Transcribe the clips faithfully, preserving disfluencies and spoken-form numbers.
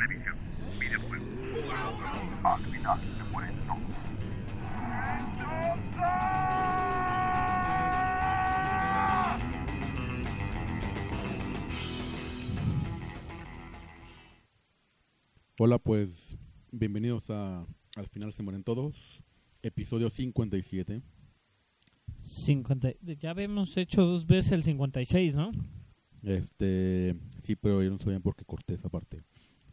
televisión, videojuegos. Al final se mueren todos. Hola, pues bienvenidos a Al final se mueren todos, episodio cincuenta y siete. cincuenta Ya habíamos hecho dos veces el cincuenta y seis, ¿no? Este, sí, pero yo no sabía por qué corté esa parte.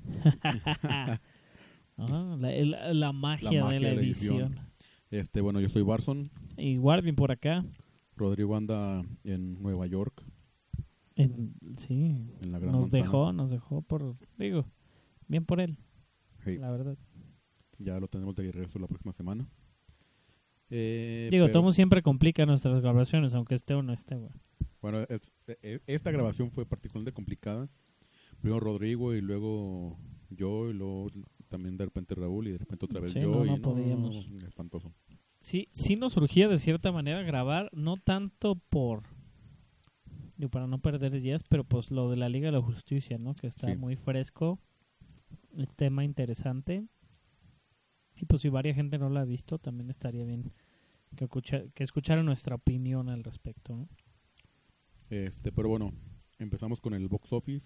Ah, la, la, la, magia la magia de la de la edición. edición. Este, bueno, yo soy Barson. Y Warvin por acá. Rodrigo anda en Nueva York. En, sí, en la gran nos manzana. dejó, nos dejó por, digo, bien por él, Hey. la verdad. Ya lo tenemos de regreso la próxima semana. Eh, Digo, pero, Tomo siempre complica nuestras grabaciones, aunque esté o no esté, güey. Bueno, es, es, esta grabación fue particularmente complicada. Primero Rodrigo y luego yo y luego también de repente Raúl y de repente otra vez Sí, yo. no, y no podíamos. No, no, espantoso. Sí, sí nos surgía de cierta manera grabar, no tanto por, digo, para no perder días, pero pues lo de la Liga de la Justicia, ¿no? Que está Sí. muy fresco, el tema interesante. Y pues si varias gente no la ha visto, también estaría bien que, escucha, que escuchara nuestra opinión al respecto, ¿no? Este, pero bueno, empezamos con el box office.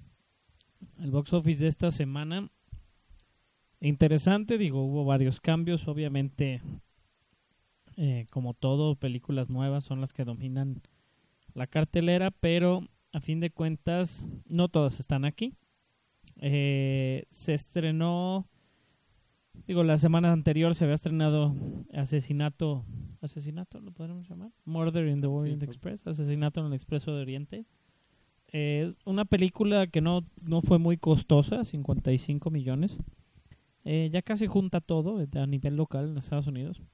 El box office de esta semana, interesante, digo, hubo varios cambios, obviamente, eh, como todo, películas nuevas son las que dominan la cartelera, pero a fin de cuentas, no todas están aquí. Eh, se estrenó, digo, la semana anterior se había estrenado Asesinato, ¿Asesinato lo podríamos llamar? Murder in the Orient Sí, Express, Asesinato en el Expreso de Oriente. Eh, una película que no, no fue muy costosa, cincuenta y cinco millones. Eh, ya casi junta todo a nivel local en Estados Unidos.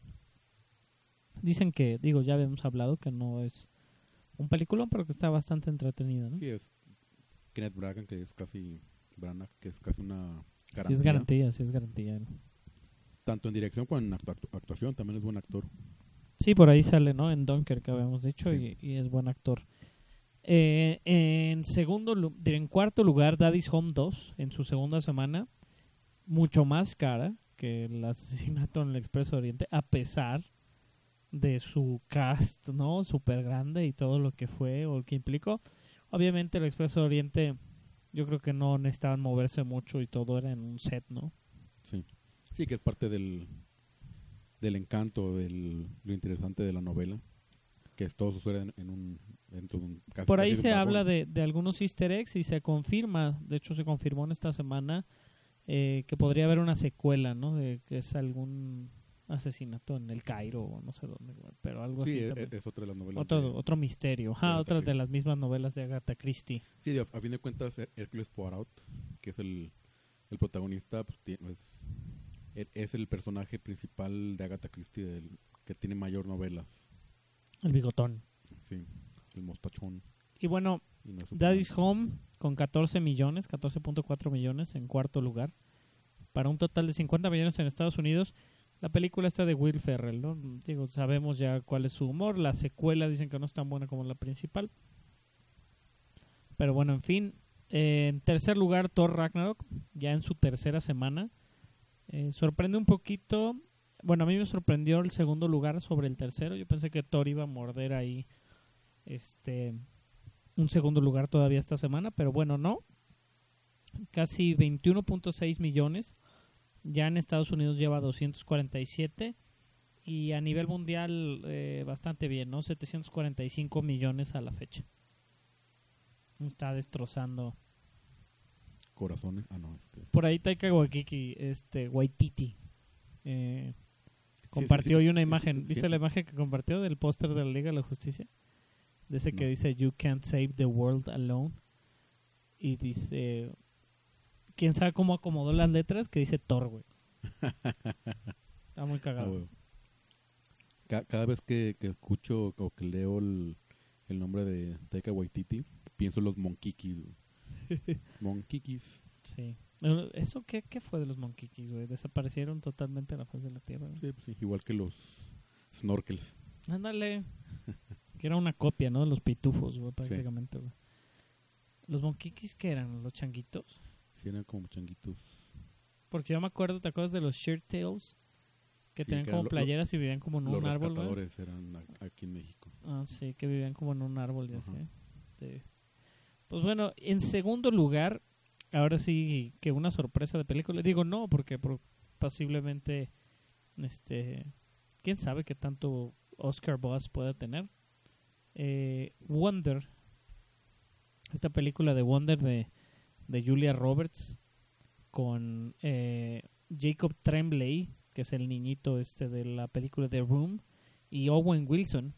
Dicen que, digo, ya habíamos hablado que no es un peliculón, pero que está bastante entretenido, ¿no? Sí, es Kenneth Branagh, que es casi Branagh, que es casi una garantía. Sí es garantía, sí es garantía. Tanto en dirección como en actu- actuación, también es buen actor. Sí, por ahí sale, ¿no? En Dunkirk, que habíamos dicho, Sí. y, y es buen actor. Eh, en segundo, lu- en cuarto lugar, Daddy's Home dos, en su segunda semana, mucho más cara que el Asesinato en el Expreso de Oriente, a pesar de su cast, ¿no? Súper grande y todo lo que fue o que implicó. Obviamente el Expreso de Oriente, yo creo que no necesitaban moverse mucho y todo era en un set, ¿no? Sí, sí, que es parte del, del encanto, del lo interesante de la novela, que es todo sucede en, en un dentro de un casi, Por ahí casi de un se vagón. habla de, de algunos easter eggs y se confirma, de hecho se confirmó en esta semana eh, que podría haber una secuela, ¿no? De que es algún asesinato en el Cairo o no sé dónde, pero algo Sí, así es, también. es otra de las novelas. Otro, de, otro misterio, de Ajá, Agatha otra de Christie. las mismas novelas de Agatha Christie. Sí, a, a fin de cuentas, Hercules Poirot, que es el, el protagonista, pues, tiene, es, es- es el personaje principal de Agatha Christie del, que tiene mayor novelas. El bigotón. Sí, el mostachón. Y bueno, Y no es Superman. Daddy's Home con catorce millones, catorce punto cuatro millones en cuarto lugar, para un total de cincuenta millones en Estados Unidos. La película está de Will Ferrell, ¿no? Digo, sabemos ya cuál es su humor. La secuela dicen que no es tan buena como la principal. Pero bueno, en fin. Eh, en tercer lugar, Thor Ragnarok, ya en su tercera semana. Eh, sorprende un poquito. Bueno, a mí me sorprendió el segundo lugar sobre el tercero. Yo pensé que Thor iba a morder ahí este un segundo lugar todavía esta semana, pero bueno, no. Casi veintiuno punto seis millones. Ya en Estados Unidos lleva doscientos cuarenta y siete y a nivel mundial eh, bastante bien, ¿no? setecientos cuarenta y cinco millones a la fecha. Está destrozando. Corazones. Ah, no, este. Por ahí Taika Waititi, este, Waititi eh, compartió sí, sí, hoy una sí, imagen. sí, ¿Viste sí. la imagen que compartió del póster de la Liga de la Justicia? De ese que No. dice You can't save the world alone. Y dice... ¿Quién sabe cómo acomodó las letras? Que dice Thor, güey. Está muy Ah, cagado. bueno. Ca- cada vez que, que escucho o que leo el, el nombre de Taika Waititi, pienso en los Monkikis. Monkikis. Sí. Eh, ¿Eso qué, qué fue de los Monkikis, güey? Desaparecieron totalmente de la faz de la tierra, güey. Sí, pues sí, igual que los snorkels. Ándale. Que era una copia, ¿no? De los pitufos, güey, prácticamente, güey. ¿Los Monkikis qué eran? ¿Los changuitos? Sí, eran como changuitos. Porque yo me acuerdo, ¿te acuerdas de los Shirt Tails? Que Sí, tenían que como eran lo- playeras y vivían como en Los un árbol, ¿verdad? rescatadores eran a- aquí en México. Ah, sí, que vivían como en un árbol, ya Ajá. sé. Sí. Pues bueno, en segundo lugar, ahora sí que una sorpresa de película. Digo no, porque por- posiblemente, este, quién sabe qué tanto Oscar buzz pueda tener. Eh, Wonder, esta película de Wonder de, de Julia Roberts con eh, Jacob Tremblay, que es el niñito este de la película The Room, y Owen Wilson.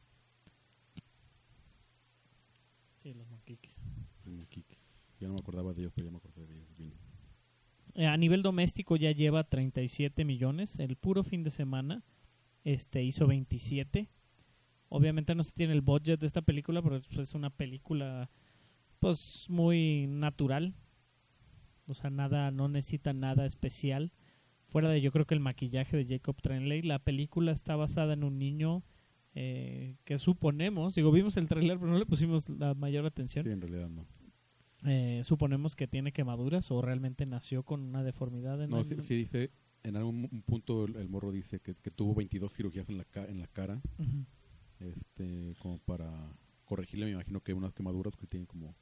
Sí, los maquiquis. Los maquiques. Ya no me acordaba de ellos, pero ya me acordé de ellos bien. Eh, a nivel doméstico ya lleva treinta y siete millones. El puro fin de semana este hizo veintisiete. Obviamente no se tiene el budget de esta película, pero pues, es una película pues muy natural. O sea, nada, no necesita nada especial. Fuera de, yo creo que el maquillaje de Jacob Tremblay. La película está basada en un niño eh, que suponemos, digo, vimos el tráiler, pero no le pusimos la mayor atención. Sí, en realidad no. Eh, suponemos que tiene quemaduras o realmente nació con una deformidad en No, el- sí, sí dice, en algún un punto el, el morro dice que, que tuvo veintidós cirugías en la, ca- en la cara, Ujú. este, como para corregirle, me imagino que unas quemaduras que tienen como...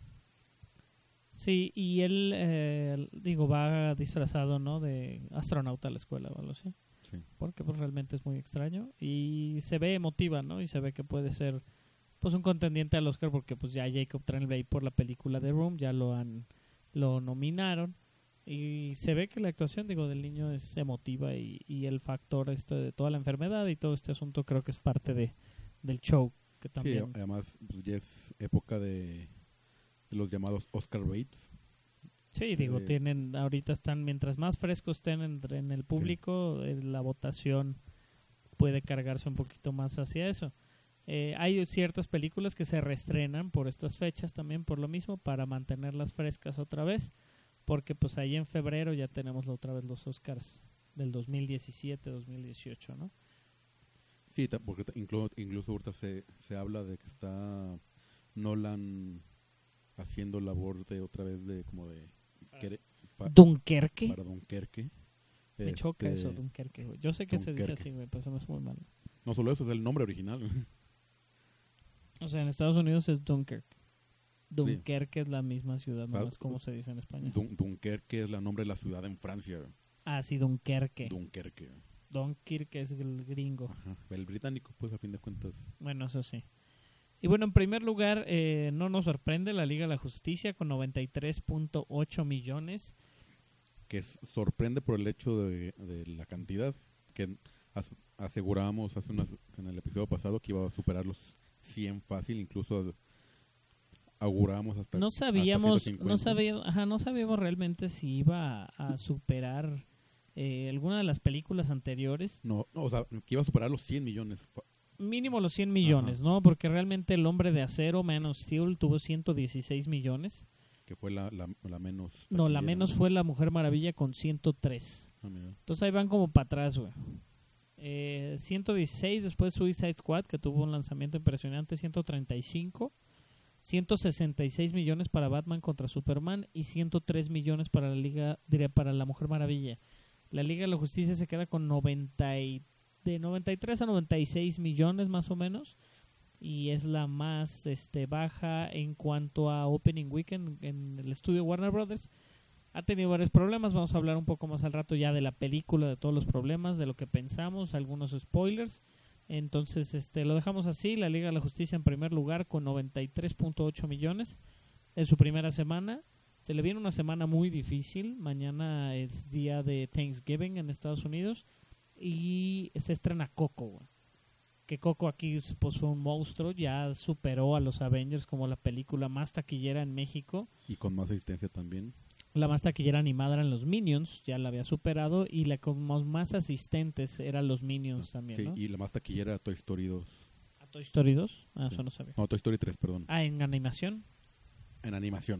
Sí, y él, eh, digo, va disfrazado, ¿no? De astronauta a la escuela o algo así. Sí. Porque pues realmente es muy extraño. Y se ve emotiva, ¿no? Y se ve que puede ser, pues, un contendiente al Oscar porque, pues, ya Jacob Tremblay por la película The Room ya lo han, lo nominaron. Y se ve que la actuación, digo, del niño es emotiva y, y el factor este de toda la enfermedad y todo este asunto creo que es parte de del show. Que Sí, también... además pues, ya es época de, de los llamados Oscar Bates. Sí, digo, Eh, tienen, ahorita están, mientras más frescos estén en, en el público, eh, la votación puede cargarse un poquito más hacia eso. Eh, hay ciertas películas que se reestrenan por estas fechas también por lo mismo, para mantenerlas frescas otra vez, porque pues ahí en febrero ya tenemos la otra vez los Oscars del dos mil diecisiete dos mil dieciocho, ¿no? Sí, ta- porque ta- inclu- incluso ahorita se, se habla de que está Nolan haciendo labor de otra vez de como de... quere- pa- Dunkerque. para Dunkerque. Me choca Este, eso, Dunkerque, güey. Yo sé que se dice Dunkerque. así, güey, pero eso no es muy malo. No solo eso, es el nombre original. O sea, en Estados Unidos es Dunkirk. Dunkerque es la misma ciudad, no sea, es como se dice en español. Dun- Dunkerque es el nombre de la ciudad en Francia. Ah, sí, Dunkerque. Dunkerque. Dunkirk es el gringo. Ajá. El británico, pues a fin de cuentas. Bueno, eso sí. Y bueno, en primer lugar, eh, no nos sorprende la Liga de la Justicia con noventa y tres punto ocho millones. Que es- sorprende por el hecho de, de la cantidad que as- asegurábamos hace unas, en el episodio pasado que iba a superar los cien fácil, incluso augurábamos hasta No hasta sabíamos, ciento no cincuenta. sabíamos, ajá, no sabíamos realmente si iba a, a superar eh, alguna de las películas anteriores. No, no, o sea, que iba a superar los cien millones. fa- Mínimo los cien millones, Ajá. ¿no? Porque realmente El Hombre de Acero, Man of Steel, tuvo ciento dieciséis millones. Que fue la, la, la menos. No, la taquillera, menos ¿no? fue La Mujer Maravilla con ciento tres. Ah, mira. Entonces ahí van como para atrás, güey. Eh, ciento dieciséis después Suicide Squad, que tuvo un lanzamiento impresionante, ciento treinta y cinco. ciento sesenta y seis millones para Batman contra Superman y ciento tres millones para la Liga, diría, para La Mujer Maravilla. La Liga de la Justicia se queda con noventa y, de noventa y tres a noventa y seis millones más o menos, y es la más este baja en cuanto a Opening Weekend en el estudio Warner Brothers. Ha tenido varios problemas, vamos a hablar un poco más al rato ya de la película, de todos los problemas, de lo que pensamos, algunos spoilers. Entonces este lo dejamos así, la Liga de la Justicia en primer lugar con noventa y tres punto ocho millones en su primera semana. Se le viene una semana muy difícil, mañana es día de Thanksgiving en Estados Unidos y se estrena Coco, güey. Que Coco aquí pues, fue un monstruo, ya superó a los Avengers como la película más taquillera en México. Y con más asistencia también. La más taquillera animada eran los Minions, ya la había superado, y la con más- más asistentes eran los Minions también, Sí, ¿no? y la más taquillera Toy Story dos. ¿A Toy Story dos? Ah, Sí. eso no sabía. No, Toy Story tres, perdón. Ah, en animación. En animación.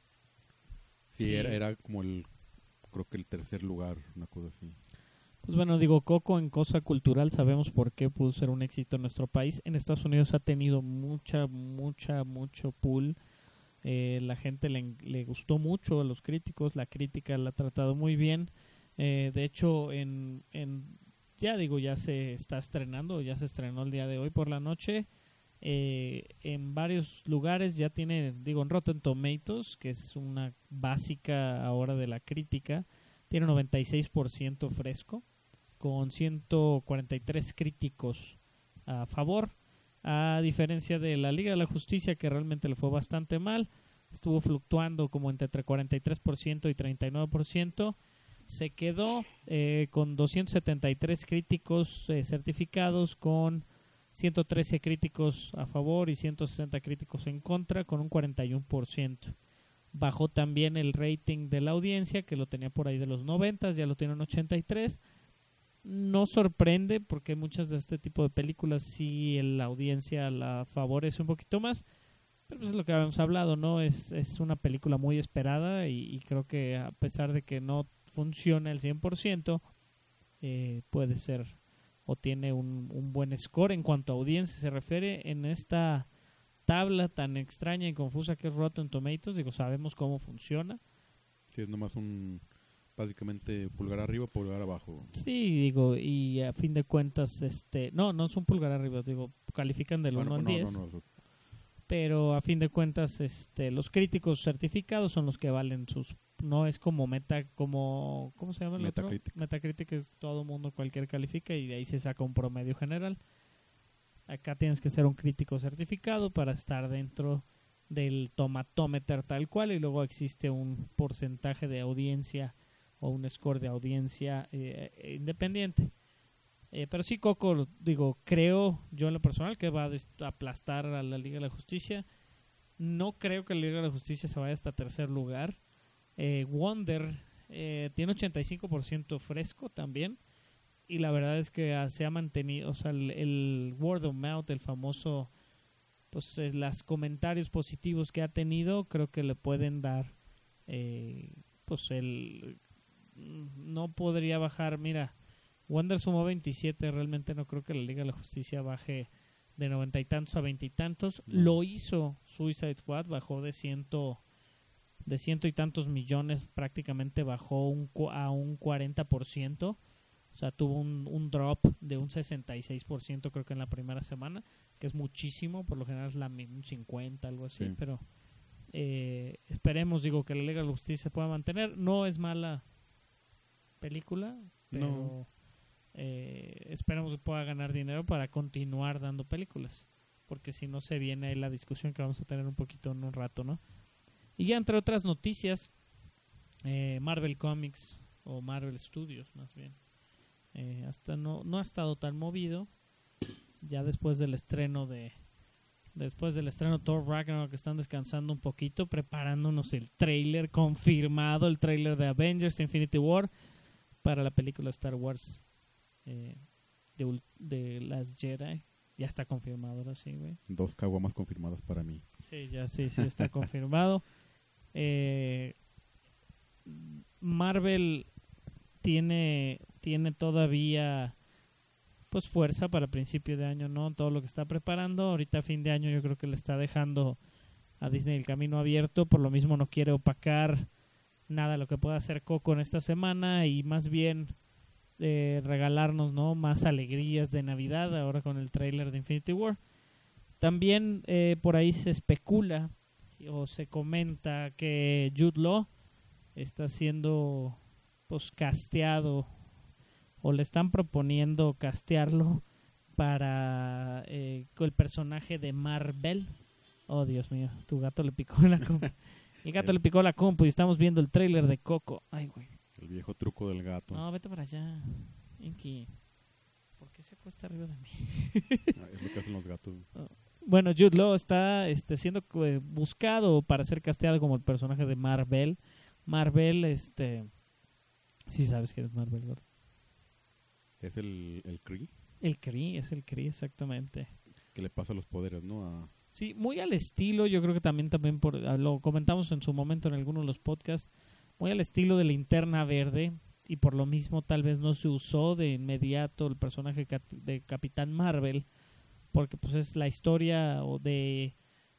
Sí, Sí. Era, era como el, creo que el tercer lugar, una cosa así. Pues bueno, digo, Coco en cosa cultural sabemos por qué pudo ser un éxito en nuestro país. En Estados Unidos ha tenido mucha, mucha, mucho pull. Eh, la gente le, le gustó mucho a los críticos, la crítica la ha tratado muy bien. Eh, de hecho, en, en ya digo, ya se está estrenando, ya se estrenó el día de hoy por la noche. Eh, en varios lugares ya tiene, digo, en Rotten Tomatoes, que es una básica ahora de la crítica, tiene noventa y seis por ciento fresco, con ciento cuarenta y tres críticos a favor, a diferencia de la Liga de la Justicia, que realmente le fue bastante mal, estuvo fluctuando como entre cuarenta y tres por ciento y treinta y nueve por ciento. Se quedó eh, con doscientos setenta y tres críticos eh, certificados, con ciento trece críticos a favor y ciento sesenta críticos en contra, con un cuarenta y uno por ciento. Bajó también el rating de la audiencia, que lo tenía por ahí de los noventa, ya lo tiene en ochenta y tres. No sorprende, porque muchas de este tipo de películas sí la audiencia la favorece un poquito más, pero es lo que habíamos hablado, ¿no? Es, es una película muy esperada y, y creo que a pesar de que no funciona el cien por ciento, eh, puede ser o tiene un, un buen score en cuanto a audiencia se refiere en esta tabla tan extraña y confusa que es Rotten Tomatoes. Digo, sabemos cómo funciona. Sí, es nomás un, básicamente, pulgar arriba, pulgar abajo. Sí, digo, y a fin de cuentas, este, no, no es un pulgar arriba, digo, califican del Bueno, uno al no, diez. no, no, no. Pero a fin de cuentas, este, los críticos certificados son los que valen sus, no es como meta, como, ¿cómo se llama el Metacritic. otro? Metacritic es todo mundo, cualquier califica y de ahí se saca un promedio general. Acá tienes que ser un crítico certificado para estar dentro del tomatómetro tal cual, y luego existe un porcentaje de audiencia o un score de audiencia eh, independiente. Eh, pero sí, Coco, digo, creo yo en lo personal que va a dest- aplastar a la Liga de la Justicia. No creo que la Liga de la Justicia se vaya hasta tercer lugar. Eh, Wonder eh, tiene ochenta y cinco por ciento fresco también. Y la verdad es que ah, se ha mantenido, o sea, el, el word of mouth, el famoso, pues eh, los comentarios positivos que ha tenido, creo que le pueden dar, eh, pues el, no podría bajar, mira, Wonder sumó veintisiete, realmente no creo que la Liga de la Justicia baje de noventa y tantos a veinte y tantos. No. Lo hizo Suicide Squad, bajó de ciento, de ciento y tantos millones, prácticamente bajó un, cu- a un cuarenta por ciento. O sea, tuvo un, un drop de un sesenta y seis por ciento creo que en la primera semana, que es muchísimo, por lo general es la, mi- un cincuenta, algo así, Sí. pero eh, esperemos, digo, que la Liga de la Justicia se pueda mantener. No es mala película, pero No. eh, esperemos que pueda ganar dinero para continuar dando películas, porque si no se viene ahí la discusión que vamos a tener un poquito en un rato, ¿no? Y ya entre otras noticias, eh, Marvel Comics, o Marvel Studios más bien, eh, hasta no, no ha estado tan movido ya después del estreno de después del estreno Thor Ragnarok, que están descansando un poquito, preparándonos el trailer confirmado, el trailer de Avengers Infinity War para la película Star Wars eh, de, ul- de Last Jedi. Ya está confirmado, ahora sí, güey. Dos caguamas confirmadas para mí. Sí, ya sí, sí está confirmado. Eh, Marvel tiene tiene todavía pues fuerza para principio de año, ¿no? Todo lo que está preparando. Ahorita a fin de año yo creo que le está dejando a Disney el camino abierto. Por lo mismo no quiere opacar nada de lo que pueda hacer Coco en esta semana y más bien eh, regalarnos, ¿no?, más alegrías de Navidad ahora con el tráiler de Infinity War. También eh, por ahí se especula o se comenta que Jude Law está siendo pues casteado o le están proponiendo castearlo para eh, el personaje de Marvel. Oh, Dios mío, tu gato le picó la compu. El gato le picó la compu y estamos viendo el tráiler de Coco. Ay, güey. El viejo truco del gato. No, vete para allá. Inky, ¿por qué se acuesta arriba de mí? Ah, es lo que hacen los gatos. Bueno, Jude Law está este, siendo eh, buscado para ser casteado como el personaje de Marvel. Marvel, este... Sí sabes quién es Marvel, ¿verdad? Es el, el Kree El Kree, es el Kree, exactamente. que le pasa los poderes, ¿no? A, Sí, muy al estilo, yo creo que también, también por, lo comentamos en su momento en algunos de los podcasts, muy al estilo de Linterna Verde, y por lo mismo tal vez no se usó de inmediato el personaje cap- de Capitán Marvel, porque pues es la historia o de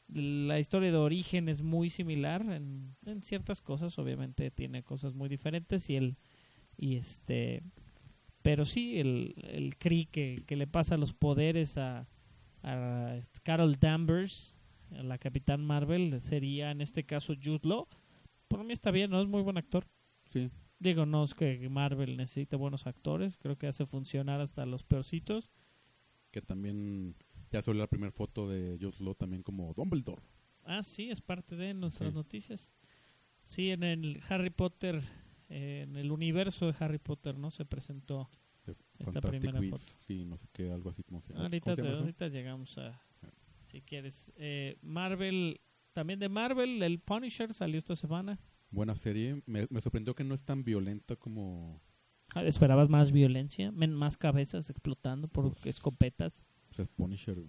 la historia de origen es muy similar en, en ciertas cosas, obviamente tiene cosas muy diferentes y el y este pero sí el, el Kree que, que le pasa los poderes a, a Carol Danvers, a la Capitán Marvel, sería en este caso Jude Law. Por mí está bien, no es muy buen actor. Sí. Digo, no es que Marvel necesite buenos actores, creo que hace funcionar hasta los peorcitos. Que también ya salió la primera foto de Jude Law también como Dumbledore. Ah, sí, es parte de nuestras Sí. noticias. Sí, en el Harry Potter, eh, en el universo de Harry Potter, ¿no? Se presentó De esta Fantastic primera Beasts, foto. sí, no sé qué, algo así como se llama. Ahorita, ¿Cómo se te- llama eso? ahorita llegamos a, si quieres. Eh, Marvel, también de Marvel, el Punisher salió esta semana. Buena serie. Me, me sorprendió que no es tan violenta como Ah, ¿esperabas más violencia? Men- ¿Más cabezas explotando por Pues, escopetas? pues, es Punisher.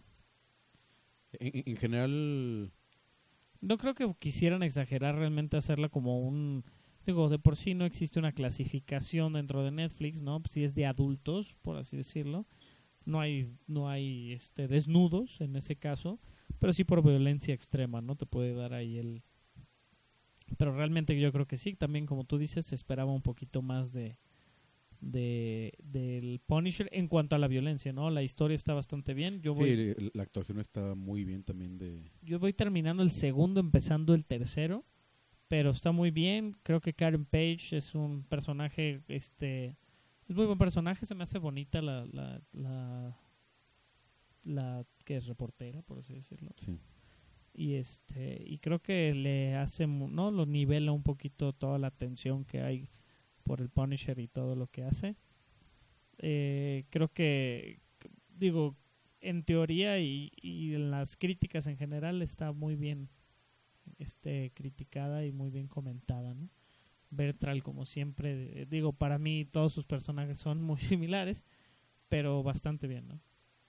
En, en- en general, No creo que quisieran exagerar realmente hacerla como un... Digo, de por sí no existe una clasificación dentro de Netflix, ¿no? Si es de adultos, por así decirlo. No hay no hay este desnudos en ese caso, pero sí por violencia extrema, ¿no? Te puede dar ahí el... Pero realmente yo creo que sí, también como tú dices, se esperaba un poquito más de... de del Punisher en cuanto a la violencia, ¿no? La historia está bastante bien. Yo voy sí, el- la actuación está muy bien también de... yo voy terminando el segundo, empezando el tercero, pero está muy bien. Creo que Karen Page es un personaje, este, es muy buen personaje. Se me hace bonita la, la, la, la que es reportera, por así decirlo. Sí. Y este, y creo que le hace, mu- no, lo nivela un poquito toda la tensión que hay por el Punisher y todo lo que hace. Eh, creo que, digo, en teoría y, y en las críticas en general está muy bien este criticada y muy bien comentada, ¿no? Bertral, como siempre, eh, digo, para mí todos sus personajes son muy similares, pero bastante bien, ¿no?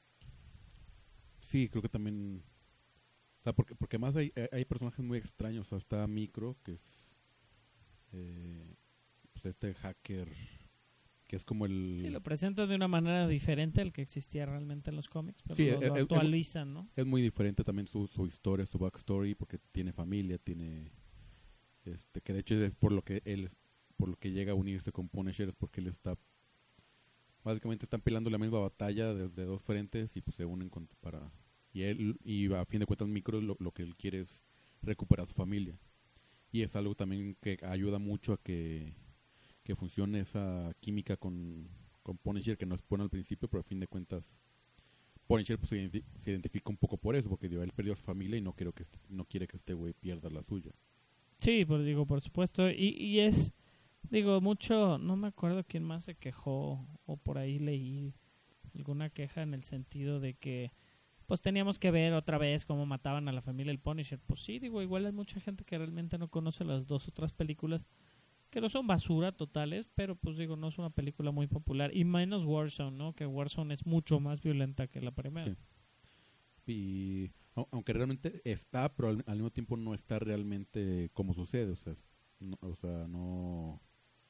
Sí, creo que también... O sea, porque, porque más hay, hay- hay personajes muy extraños. O sea, está Micro, que es... eh, pues este hacker, que es como el... Sí, lo presenta de una manera diferente al que existía realmente en los cómics, pero Sí, lo, es- lo es- actualizan, ¿no? Es muy diferente también su, su historia, su backstory, porque tiene familia, tiene... este Que de hecho es por lo que él... Por lo que llega a unirse con Punisher, es porque él está... Básicamente están peleando la misma batalla desde dos frentes y pues se unen con, para... Y él, y a fin de cuentas Micro lo, lo que él quiere es recuperar a su familia. Y es algo también que ayuda mucho a que, que funcione esa química con, con Punisher, que no es bueno al principio, pero a fin de cuentas Punisher pues, se, identifi- se identifica un poco por eso, porque digo, él perdió a su familia y no, quiero que este- no quiere que este güey pierda la suya. Sí, pues digo, por supuesto. Y, y es, digo, mucho, no me acuerdo quién más se quejó o por ahí leí alguna queja en el sentido de que pues teníamos que ver otra vez cómo mataban a la familia del Punisher. Pues sí, digo, igual hay mucha gente que realmente no conoce las dos otras películas que no son basura totales, pero pues digo, no es una película muy popular. Y menos Warzone, ¿no? Que Warzone es mucho más violenta que la primera. Sí. Y au- aunque realmente está, pero al, al mismo tiempo no está realmente como sucede, o sea, es- no, o sea, no...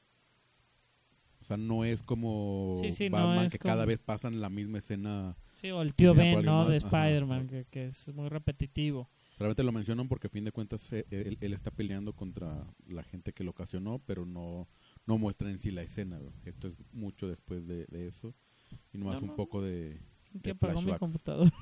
O sea, no es como Sí, sí, no Batman, es que como- cada vez pasan la misma escena. Sí, o el tío Sí, por Ben, alguien ¿no? más, De ajá, Spider-Man, claro. que, que es muy repetitivo. Realmente lo mencionan porque a fin de cuentas eh, él, él está peleando contra la gente que lo ocasionó, pero no, no muestran en sí la escena, ¿no? Esto es mucho después de, de eso. Y nomás No, un no, poco de, ¿Quién de apagó mi flashbacks. computadora?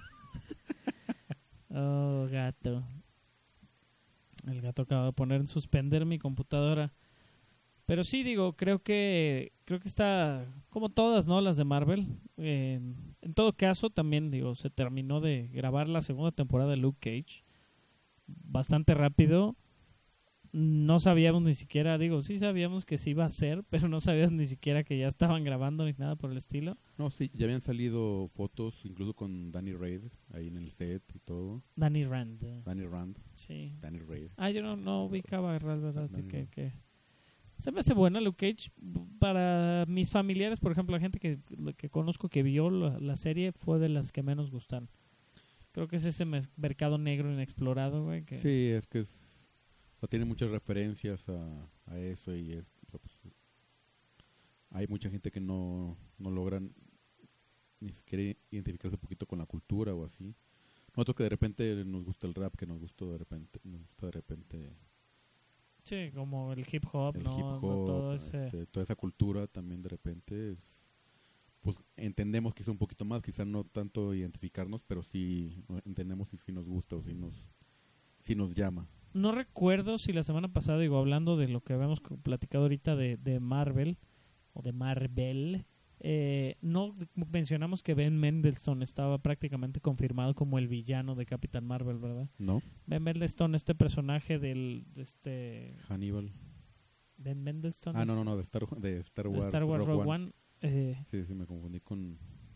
Oh, gato. El gato acaba de poner en suspender mi computadora. Pero sí, digo, creo que creo que está como todas, ¿no? Las de Marvel. Eh, en todo caso, también, digo, se terminó de grabar la segunda temporada de Luke Cage. Bastante rápido. No sabíamos ni siquiera, digo, sí sabíamos que se iba a hacer, pero no sabías ni siquiera que ya estaban grabando ni nada por el estilo. No, sí, ya habían salido fotos, incluso con Danny Rand ahí en el set y todo. Danny Rand. eh, Danny Rand, Sí. Danny Rand. Ah, yo no, no ubicaba realmente Danny que, Rand. que... Se me hace buena Luke Cage. Para mis familiares, por ejemplo, la gente que, que conozco que vio la, la serie fue de las que menos gustan. Creo que es ese mes- mercado negro inexplorado, güey. Que... Sí, es que es, o sea, tiene muchas referencias a, a eso y es, o sea, pues, hay mucha gente que no, no logran ni siquiera identificarse un poquito con la cultura o así. Nosotros que de repente nos gusta el rap, que nos gustó de repente, nos gusta de repente Sí, como el hip hop, el ¿no? hip No, hop, todo ese... este, toda esa cultura también de repente es, pues entendemos quizá un poquito más, quizá no tanto identificarnos, pero sí no- entendemos si, si nos gusta o si nos, si nos llama. No recuerdo si la semana pasada, digo, hablando de lo que habíamos co- platicado ahorita de, de Marvel, o de Marvel, eh, no mencionamos que Ben Mendelsohn estaba prácticamente confirmado como el villano de Capitán Marvel, ¿verdad? ¿No? Ben Mendelsohn, este personaje del... de este Hannibal. Ben Mendelsohn. Ah, es- no, no, no, de Star, de Star de Wars. Star Wars Rogue Rogue One. One. eh, Sí, sí, me confundí con...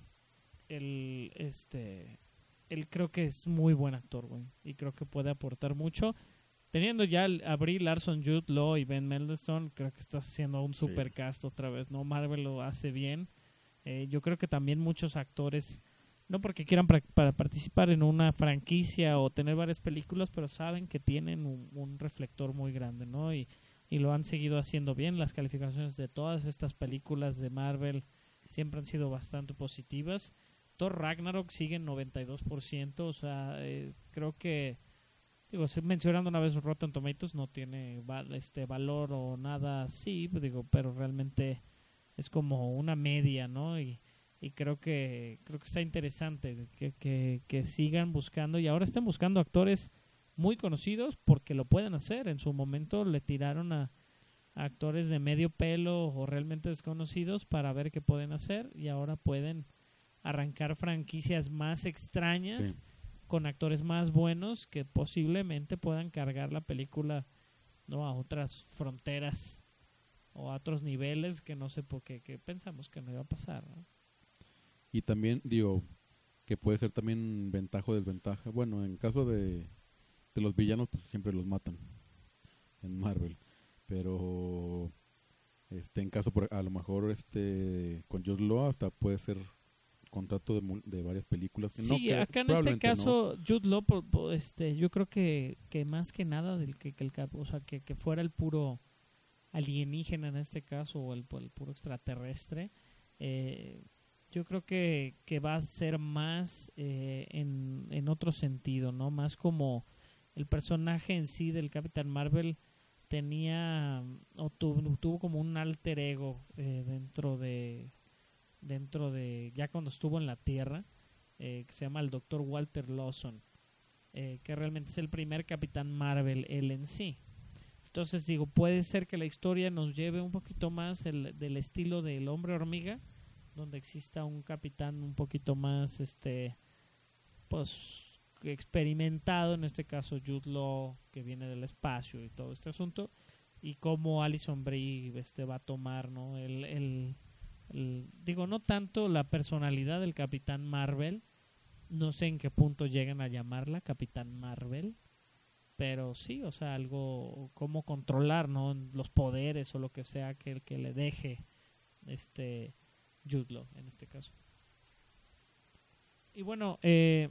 el este él creo que es muy buen actor, güey, y creo que puede aportar mucho. Teniendo ya el- a Brie Larson, Jude Law y Ben Mendelsohn, creo que está haciendo un Sí. supercast otra vez, ¿no? Marvel lo hace bien. Eh, yo creo que también muchos actores, no porque quieran pra- para participar en una franquicia o tener varias películas, pero saben que tienen un, un reflector muy grande, ¿no? Y, y lo han seguido haciendo bien. Las calificaciones de todas estas películas de Marvel siempre han sido bastante positivas. Thor Ragnarok sigue en noventa y dos por ciento, o sea, eh, creo que, digo, si- mencionando una vez Rotten Tomatoes, no tiene val- este valor o nada así, pues, digo, pero realmente es como una media, ¿no? Y, y creo que creo que está interesante que, que, que sigan buscando y ahora están buscando actores muy conocidos porque lo pueden hacer. En su momento le tiraron a, a actores de medio pelo o realmente desconocidos para ver qué pueden hacer y ahora pueden arrancar franquicias más extrañas Sí. con actores más buenos que posiblemente puedan cargar la película, ¿no?, a otras fronteras o a otros niveles que no sé por qué que pensamos que no iba a pasar, ¿no? Y también, digo, que puede ser también ventaja o desventaja. Bueno, en caso de, de los villanos, pues siempre los matan en Marvel. Pero este en caso, por, a lo mejor este con Jude Law hasta puede ser contrato de, mul- de varias películas. Sí, No, que acá en este probablemente no. caso Jude Law, po- po- este, yo creo que, que más que nada del que, que el cap- o sea, que, que fuera el puro alienígena en este caso o el, el puro extraterrestre, eh, yo creo que, que va a ser más eh, en, en otro sentido, ¿no? Más como el personaje en sí del Capitán Marvel tenía o tuvo, tuvo como un alter ego eh, dentro de dentro de ya cuando estuvo en la Tierra, eh, que se llama el doctor Walter Lawson, eh, que realmente es el primer Capitán Marvel él en sí. Entonces digo, puede ser que la historia nos lleve un poquito más el, del estilo del Hombre Hormiga, donde exista un capitán un poquito más este pues experimentado, en este caso Jude Law, que viene del espacio y todo este asunto, y cómo Alison Brie este va a tomar, ¿no?, el, el el- digo, no tanto la personalidad del Capitán Marvel, no sé en qué punto llegan a llamarla Capitán Marvel, pero sí, o sea, algo, cómo controlar, ¿no?, los poderes o lo que sea que, que le deje este Jude Law en este caso. Y bueno, eh,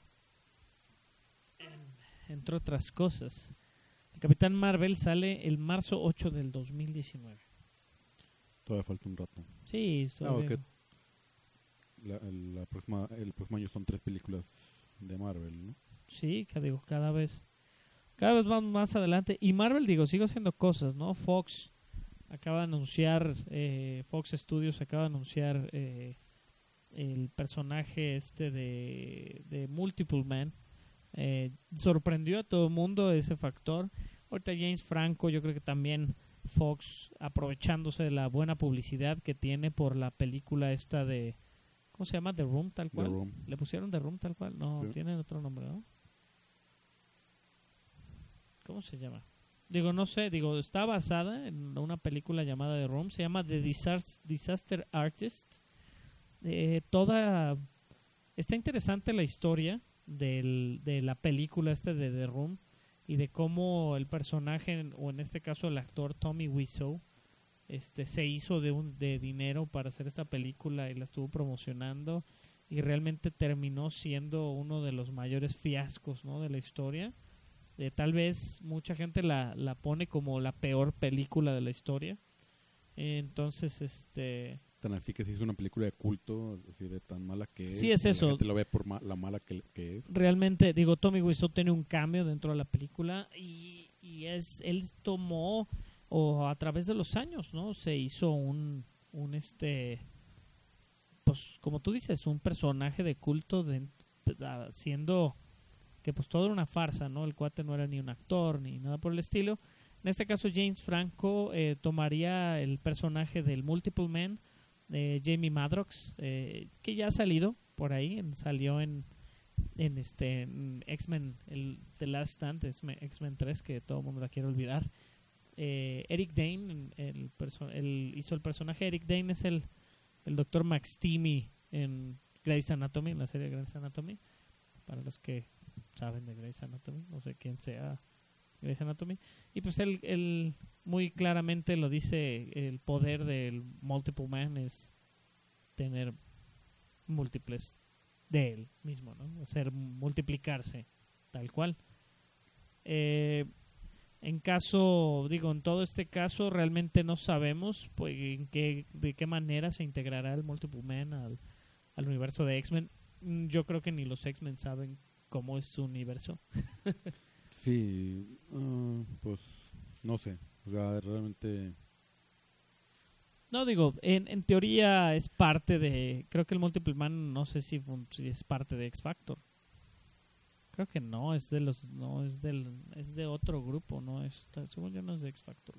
en- entre otras cosas, el Capitán Marvel sale el marzo ocho del dos mil diecinueve. Todavía falta un rato. Sí, Ah, todavía- ok. La, la próxima, el próximo año son tres películas de Marvel, ¿no? Sí, que digo, cada vez cada vez vamos más adelante. Y Marvel, digo, sigue haciendo cosas, ¿no? Fox acaba de anunciar, eh, Fox Studios acaba de anunciar eh, el personaje este de, de Multiple Man. Eh, sorprendió a todo el mundo ese factor. Ahorita James Franco, yo creo que también Fox, aprovechándose de la buena publicidad que tiene por la película esta de, ¿cómo se llama? The Room, tal The cual. Room. ¿Le pusieron The Room tal cual? No, Sí. tienen otro nombre, ¿no? ¿Cómo se llama? Digo, no sé, digo, está basada en una película llamada The Room, se llama The Disas- Disaster Artist. Eh, toda... Está interesante la historia del, de la película esta de The Room y de cómo el personaje, o en este caso el actor Tommy Wiseau, este, se hizo de, un, de dinero para hacer esta película y la estuvo promocionando y realmente terminó siendo uno de los mayores fiascos, ¿no?, de la historia. Eh, tal vez mucha gente la, la pone como la peor película de la historia. Eh, entonces, este tan así que se hizo una película de culto, así de tan mala que es. Sí, es y eso. La gente lo ve por ma- la mala que, que es. Realmente, digo, Tommy Wiseau tiene un cambio dentro de la película y, y es él tomó, o a través de los años, ¿no? Se hizo un, un este, pues, como tú dices, un personaje de culto de, siendo que pues todo era una farsa, ¿no? El cuate no era ni un actor ni nada por el estilo. En este caso, James Franco eh, tomaría el personaje del Multiple Man, de Jamie Madrox, eh, que ya ha salido por ahí, en, salió en, en este en X-Men, el The Last Stand, X-Men tres, que todo el mundo la quiere olvidar. Eh, Eric Dane, el perso- el, hizo el personaje. Eric Dane es el, el doctor Max Teamy en Grey's Anatomy, en la serie Grey's Anatomy. Para los que saben de Grey's Anatomy, no sé quién sea Grey's Anatomy. Y pues él, él muy claramente lo dice, el poder del Multiple Man es tener múltiples de él mismo, ¿no? Hacer multiplicarse, tal cual. Eh, en caso, digo, en todo este caso realmente no sabemos pues, en qué, de qué manera se integrará el Multiple Man al, al universo de X-Men. Yo creo que ni los X-Men saben cómo es su universo. Sí, uh, pues no sé, o sea, realmente... No, digo, en, en teoría es parte de... Creo que el Multiple Man no sé si, fun- si es parte de X Factor. Creo que no, es de los... No, es del es de otro grupo, no es... Según yo no es de X Factor.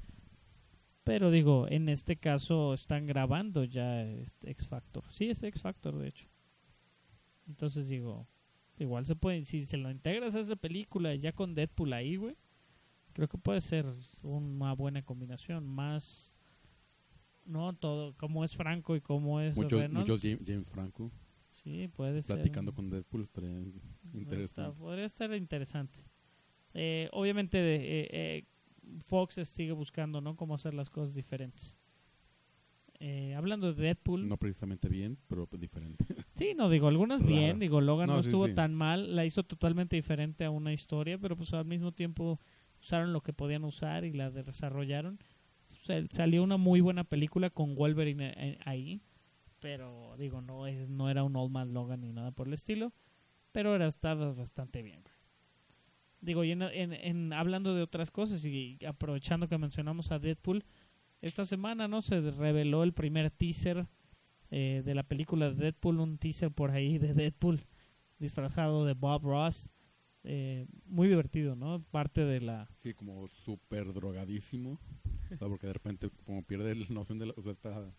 Pero digo, en este caso están grabando ya este X Factor. Sí, es X Factor, de hecho. Entonces digo, igual se puede... Si se lo integras a esa película ya con Deadpool ahí, güey, creo que puede ser una buena combinación. Más... No, todo, como es Franco y como es Muchos, Reynolds. muchos James, James Franco Sí, puede ser. platicando con Deadpool estaría interesante. Está, podría estar interesante. Eh, obviamente eh, eh, Fox sigue buscando, ¿no? Cómo hacer las cosas diferentes. Eh, hablando de Deadpool. No precisamente bien, pero pues diferente. Sí, no, digo, algunas Raras. bien. Digo, Logan no, No, sí, estuvo sí. tan mal. La hizo totalmente diferente a una historia, pero pues al mismo tiempo usaron lo que podían usar y la desarrollaron. O sea, salió una muy buena película con Wolverine eh, ahí. Pero, digo, no es no era un Old Man Logan ni nada por el estilo. Pero era estaba bastante bien. Digo, y en, en, en, hablando de otras cosas y aprovechando que mencionamos a Deadpool, esta semana no se reveló el primer teaser eh, de la película de Deadpool, un teaser por ahí de Deadpool disfrazado de Bob Ross. Eh, muy divertido, ¿no? Parte de la... Sí, como súper drogadísimo. O sea, porque de repente como pierde la noción de la... O sea, está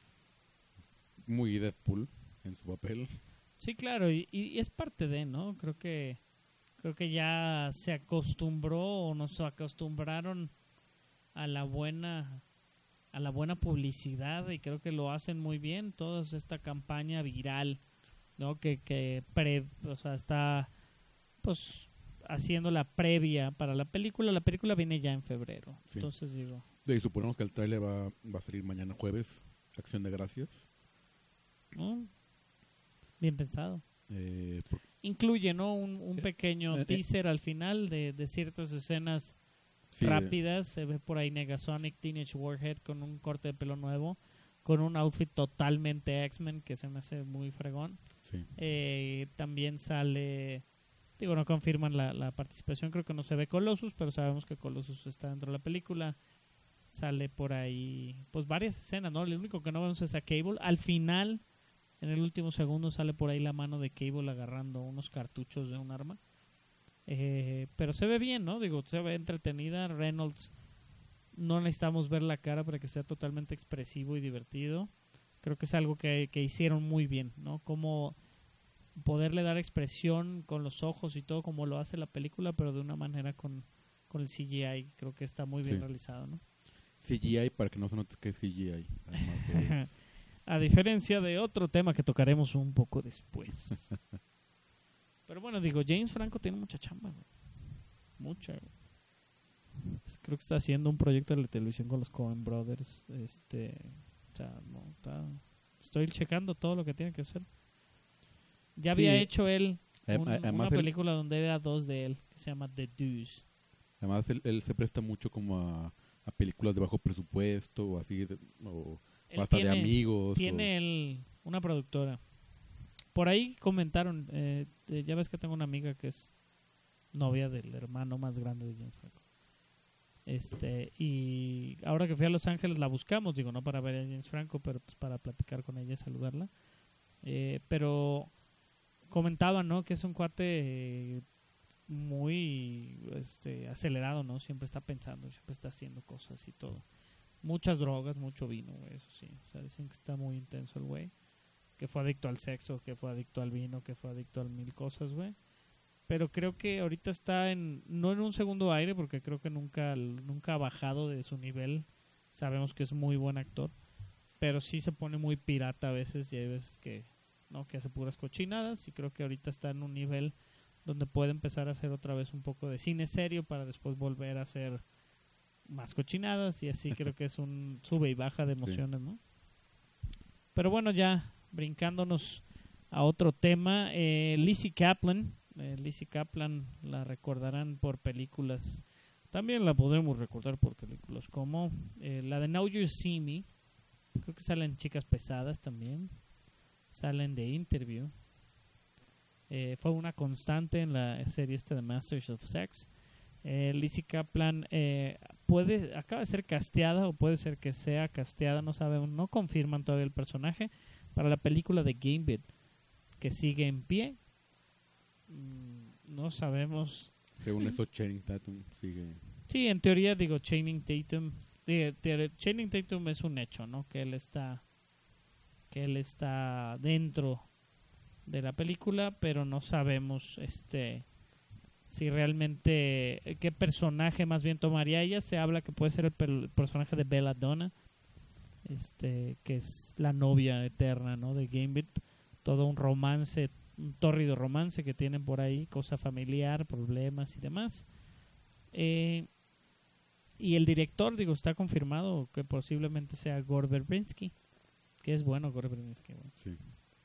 muy Deadpool en su papel. Sí, claro, y, y es parte de, ¿no? Creo que creo que ya se acostumbró o nos acostumbraron a la buena a la buena publicidad y creo que lo hacen muy bien. Toda esta campaña viral, ¿no? Que que pre, o sea, está pues haciendo la previa para la película. La película viene ya en febrero. Sí. Entonces digo, Y suponemos que el tráiler va, va a salir mañana jueves, Acción de Gracias. ¿no? Bien pensado. Eh, por- Incluye, ¿no? Un, un Eh, pequeño eh, eh. teaser al final de, de ciertas escenas sí, rápidas. Se ve por ahí Negasonic, Teenage Warhead con un corte de pelo nuevo, con un outfit totalmente X-Men que se me hace muy fregón. sí. Eh, también sale, digo, no confirman la, la participación, creo que no se ve Colossus, pero sabemos que Colossus está dentro de la película. Sale por ahí, pues varias escenas, ¿no? Lo único que no vemos es a Cable. Al final, en el último segundo, sale por ahí la mano de Cable agarrando unos cartuchos de un arma. Eh, pero se ve bien, ¿no? Digo, se ve entretenida. Reynolds, no necesitamos ver la cara para que sea totalmente expresivo y divertido. Creo que es algo que, que hicieron muy bien, ¿no? Como poderle dar expresión con los ojos y todo como lo hace la película, pero de una manera con, con el C G I. Creo que está muy bien Sí. realizado, ¿no? C G I, para que no se note que es C G I. Además, es- A diferencia de otro tema que tocaremos un poco después. Pero bueno, digo, James Franco tiene mucha chamba, güey. Mucha, güey. Pues creo que está haciendo un proyecto de la televisión con los Coen Brothers. Este, o sea, no, está, estoy checando todo lo que tiene que hacer. Ya Sí. había hecho él Adem- un- además una él- película donde era dos de él, que se llama The Deuce. Además, él, él se presta mucho como a, a películas de bajo presupuesto o así, de- o, Él hasta tiene, de amigos. Tiene o- él una productora. Por ahí comentaron, eh, eh, ya ves que tengo una amiga que es novia del hermano más grande de James Franco. Este, y ahora que fui a Los Ángeles la buscamos, digo, no para ver a James Franco, pero pues para platicar con ella y saludarla. Eh, pero comentaba, ¿no? Que es un cuate eh, muy este, acelerado, ¿no? Siempre está pensando, siempre está haciendo cosas y todo. Muchas drogas, mucho vino, güey, eso sí. O sea, dicen que está muy intenso el güey. Que fue adicto al sexo, que fue adicto al vino, que fue adicto a mil cosas, güey. Pero creo que ahorita está en, no en un segundo aire, porque creo que nunca, nunca ha bajado de su nivel. Sabemos que es muy buen actor, pero sí se pone muy pirata a veces y hay veces que, no, que hace puras cochinadas, y creo que ahorita está en un nivel donde puede empezar a hacer otra vez un poco de cine serio para después volver a hacer más cochinadas, y así creo que es un sube y baja de emociones, sí. ¿No? Pero bueno, ya brincándonos a otro tema, eh, Lizzie Kaplan, eh, Lizzie Kaplan la recordarán por películas, también la podemos recordar por películas como eh, la de Now You See Me, creo que salen Chicas Pesadas también, salen de Interview, eh, fue una constante en la serie esta de Masters of Sex. eh, Lizzie Kaplan eh, puede, acaba de ser casteada, o puede ser que sea casteada, no sabemos, no confirman todavía el personaje, para la película de Gambit, que sigue en pie. Mm, no sabemos. Según eso, Channing Tatum sigue. Sí, en teoría, digo, Channing Tatum, eh, te- Channing Tatum es un hecho, ¿no? Que él está, que él está dentro de la película, pero no sabemos, este, si realmente eh, qué personaje más bien tomaría ella. Se habla que puede ser el, per- el personaje de Belladonna, este, que es la novia eterna, ¿no? De Gambit, todo un romance, un tórrido romance que tienen por ahí, cosa familiar, problemas y demás. Eh, y el director, digo, está confirmado que posiblemente sea Gore Verbinski, que es bueno Gore Verbinski, güey. Sí.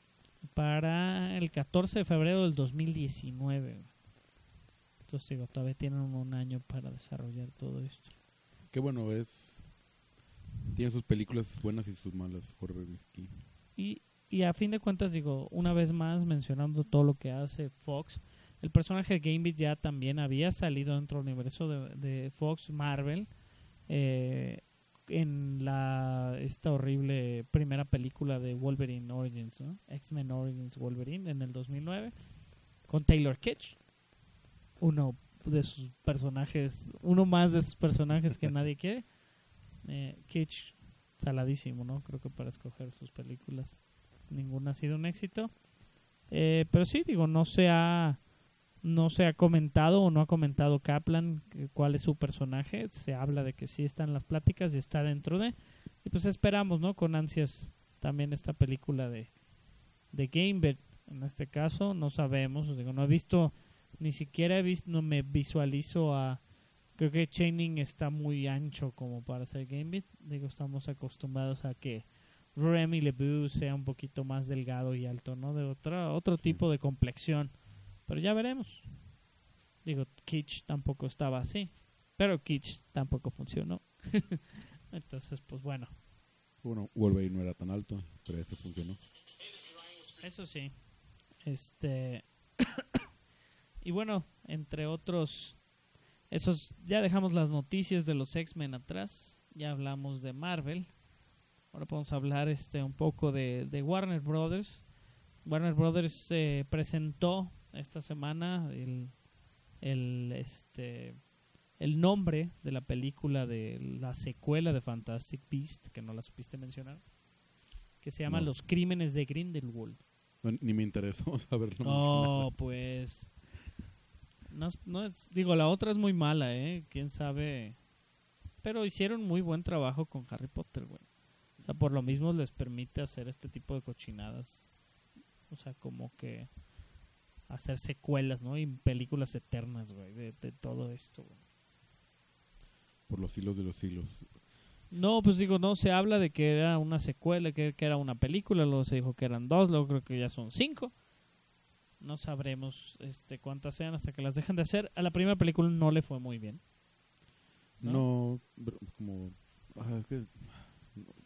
Para el catorce de febrero del dos mil diecinueve, güey. Entonces, digo, todavía tienen un año para desarrollar todo esto. Qué bueno, es. Tiene sus películas buenas y sus malas, Gore Verbinski. Y, y a fin de cuentas, digo, una vez más mencionando todo lo que hace Fox, el personaje de Gambit ya también había salido dentro del universo de, de Fox Marvel, eh, en la esta horrible primera película de Wolverine Origins, ¿no? X-Men Origins Wolverine en el dos mil nueve, con Taylor Kitsch, uno de sus personajes, uno más de sus personajes que nadie quiere. Eh, Kitsch, saladísimo, ¿no? Creo que para escoger sus películas ninguna ha sido un éxito. Eh, pero sí, digo, no se ha no se ha comentado o no ha comentado Kaplan que, cuál es su personaje. Se habla de que sí está en las pláticas y está dentro de. Y pues esperamos, ¿no? Con ansias también esta película de, de Gambit. En este caso, no sabemos. Digo, no he visto, ni siquiera he visto, no me visualizo a. Creo que Channing está muy ancho como para ser Gambit. Digo, estamos acostumbrados a que Remy LeBeau sea un poquito más delgado y alto, ¿no? De otra, otro Sí. tipo de complexión. Pero ya veremos. Digo, Kitsch tampoco estaba así. Pero Kitsch tampoco funcionó. Entonces, pues bueno. Bueno, Wolverine no era tan alto, pero eso funcionó. Eso sí. Este. Y bueno, entre otros. Esos, ya dejamos las noticias de los X-Men atrás. Ya hablamos de Marvel. Ahora podemos hablar este un poco de, de Warner Brothers. Warner Brothers eh, presentó esta semana el, el este el nombre de la película de la secuela de Fantastic Beasts, que no la supiste mencionar, que se llama No. Los Crímenes de Grindelwald. No, ni me interesó saberlo. Oh, pues no, es- no es, digo, la otra es muy mala, eh, quién sabe, pero hicieron muy buen trabajo con Harry Potter, güey. O sea, por lo mismo les permite hacer este tipo de cochinadas. O sea, como que hacer secuelas, ¿no? Y películas eternas, güey, de, de todo esto, güey. Por los hilos de los hilos. No, pues digo, no, se habla de que era una secuela, que, que era una película, luego se dijo que eran dos, luego creo que ya son cinco. No sabremos este cuántas sean hasta que las dejen de hacer. A la primera película no le fue muy bien. ¿No? No, pero como. ah, es que no,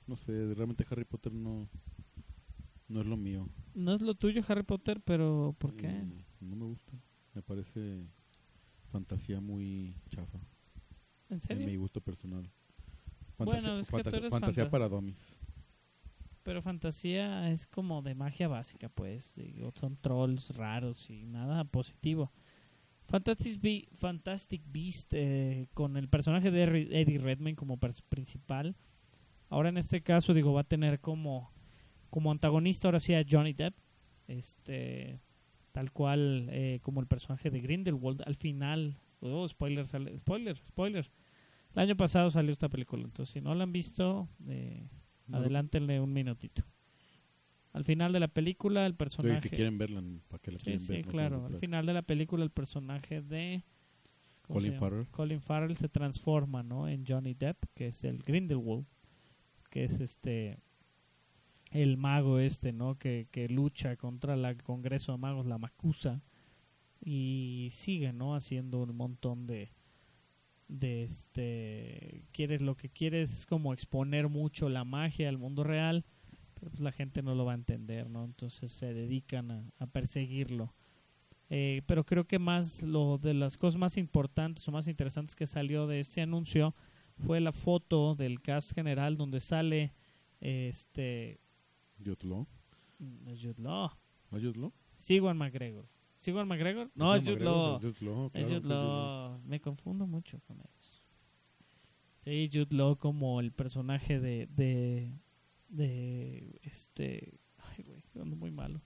No sé, realmente Harry Potter no, no es lo mío. No es lo tuyo Harry Potter, pero ¿por qué? Eh, no me gusta. Me parece fantasía muy chafa. ¿En En serio? mi gusto personal. Bueno, es que tú fantasía, eres fantasía fanta- para dummies. Pero fantasía es como de magia básica, pues. Digo, son trolls raros y nada positivo. Fantastic, Be- Fantastic Beast eh, con el personaje de Eri- Eddie Redmayne como pers- principal. Ahora en este caso, digo, va a tener como, como antagonista ahora sí a Johnny Depp. Este, tal cual eh, como el personaje de Grindelwald. Al final, oh, spoiler, sale- spoiler, spoiler. El año pasado salió esta película, entonces si no la han visto, eh, No, adelántenle un minutito. Al final de la película, el oye, personaje... si quieren verla, ¿para qué la Sí, quieren sí, ver? No claro. tengo Al que- final de la película, el personaje de ¿cómo Colin se llama? Farrell. Colin Farrell se transforma, ¿no? En Johnny Depp, que es el Grindelwald, que es este el mago este, ¿no? Que, que lucha contra el Congreso de Magos, la Macusa, y sigue, ¿no? Haciendo un montón de de este quieres lo que quieres es como exponer mucho la magia al mundo real, pero pues la gente no lo va a entender, ¿no? Entonces se dedican a, a perseguirlo. Eh, pero creo que más lo de las cosas más importantes o más interesantes que salió de este anuncio fue la foto del cast general donde sale eh, este Jude Law. no es Jude Law, ¿No es Jude Law? Siwan McGregor. ¿Siwan McGregor? No, es Jude Jude Law. Es Jude Law, Es claro Jude que es Jude Law. Law. Me confundo mucho con ellos. Sí, Jude Law como el personaje de de de este, ay güey, ando muy malo.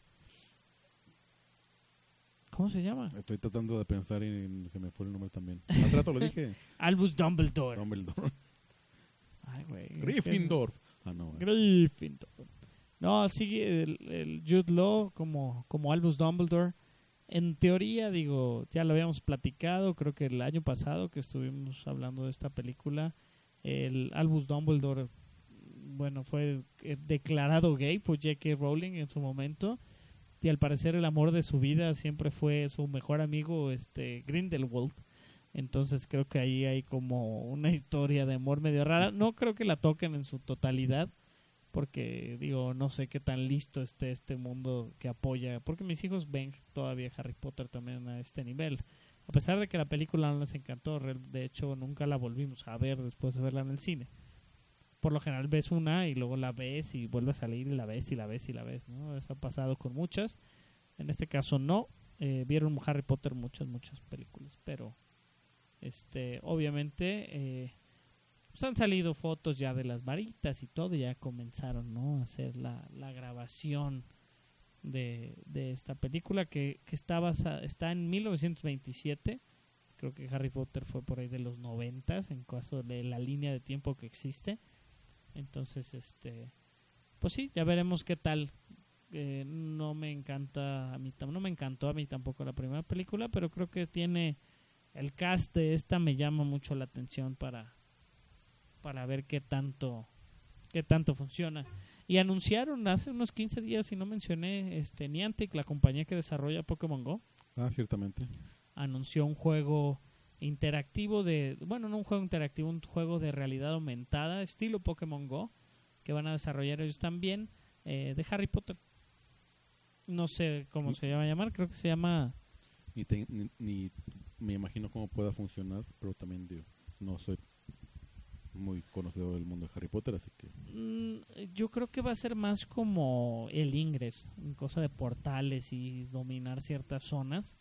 ¿Cómo se llama? Estoy tratando de pensar y se me fue el nombre también. Hace rato lo dije. Albus Dumbledore. Dumbledore. Ay, güey. es que es- Gryffindor. Ah, no. es- Gryffindor. No, sigue el, el Jude Law como, como Albus Dumbledore. En teoría, digo, ya lo habíamos platicado, creo que el año pasado que estuvimos hablando de esta película, el Albus Dumbledore, bueno, fue eh, declarado gay por J K. Rowling en su momento, y al parecer el amor de su vida siempre fue su mejor amigo, este Grindelwald. Entonces creo que ahí hay como una historia de amor medio rara. No creo que la toquen en su totalidad, porque digo, no sé qué tan listo esté este mundo que apoya, porque mis hijos ven todavía Harry Potter también a este nivel. A pesar de que la película no les encantó, real- de hecho nunca la volvimos a ver después de verla en el cine. Por lo general ves una y luego la ves y vuelve a salir y la ves y la ves y la ves, ¿no? Eso ha pasado con muchas. En este caso no. Eh, vieron Harry Potter muchas, muchas películas, pero este obviamente eh, pues han salido fotos ya de las varitas y todo, y ya comenzaron, ¿no? a hacer la, la grabación de, de esta película que, que está, basa, está en mil novecientos veintisiete. Creo que Harry Potter fue por ahí de los noventas en caso de la línea de tiempo que existe. Entonces, este pues sí, ya veremos qué tal. Eh, no me encanta a mí, tam- no me encantó a mí tampoco la primera película, pero creo que tiene el cast de esta me llama mucho la atención para para ver qué tanto qué tanto funciona. Y anunciaron hace unos quince días, si no mencioné, este Niantic, la compañía que desarrolla Pokémon Go, Ah, ciertamente. anunció un juego interactivo de, bueno, no un juego interactivo, un juego de realidad aumentada estilo Pokémon Go que van a desarrollar ellos también, eh, de Harry Potter. No sé cómo se llama a llamar, creo que se llama Ni, te- ni, ni me imagino cómo pueda funcionar, pero también digo, no soy muy conocedor del mundo de Harry Potter, así que mm, yo creo que va a ser más como el Ingress, cosa de portales y dominar ciertas zonas,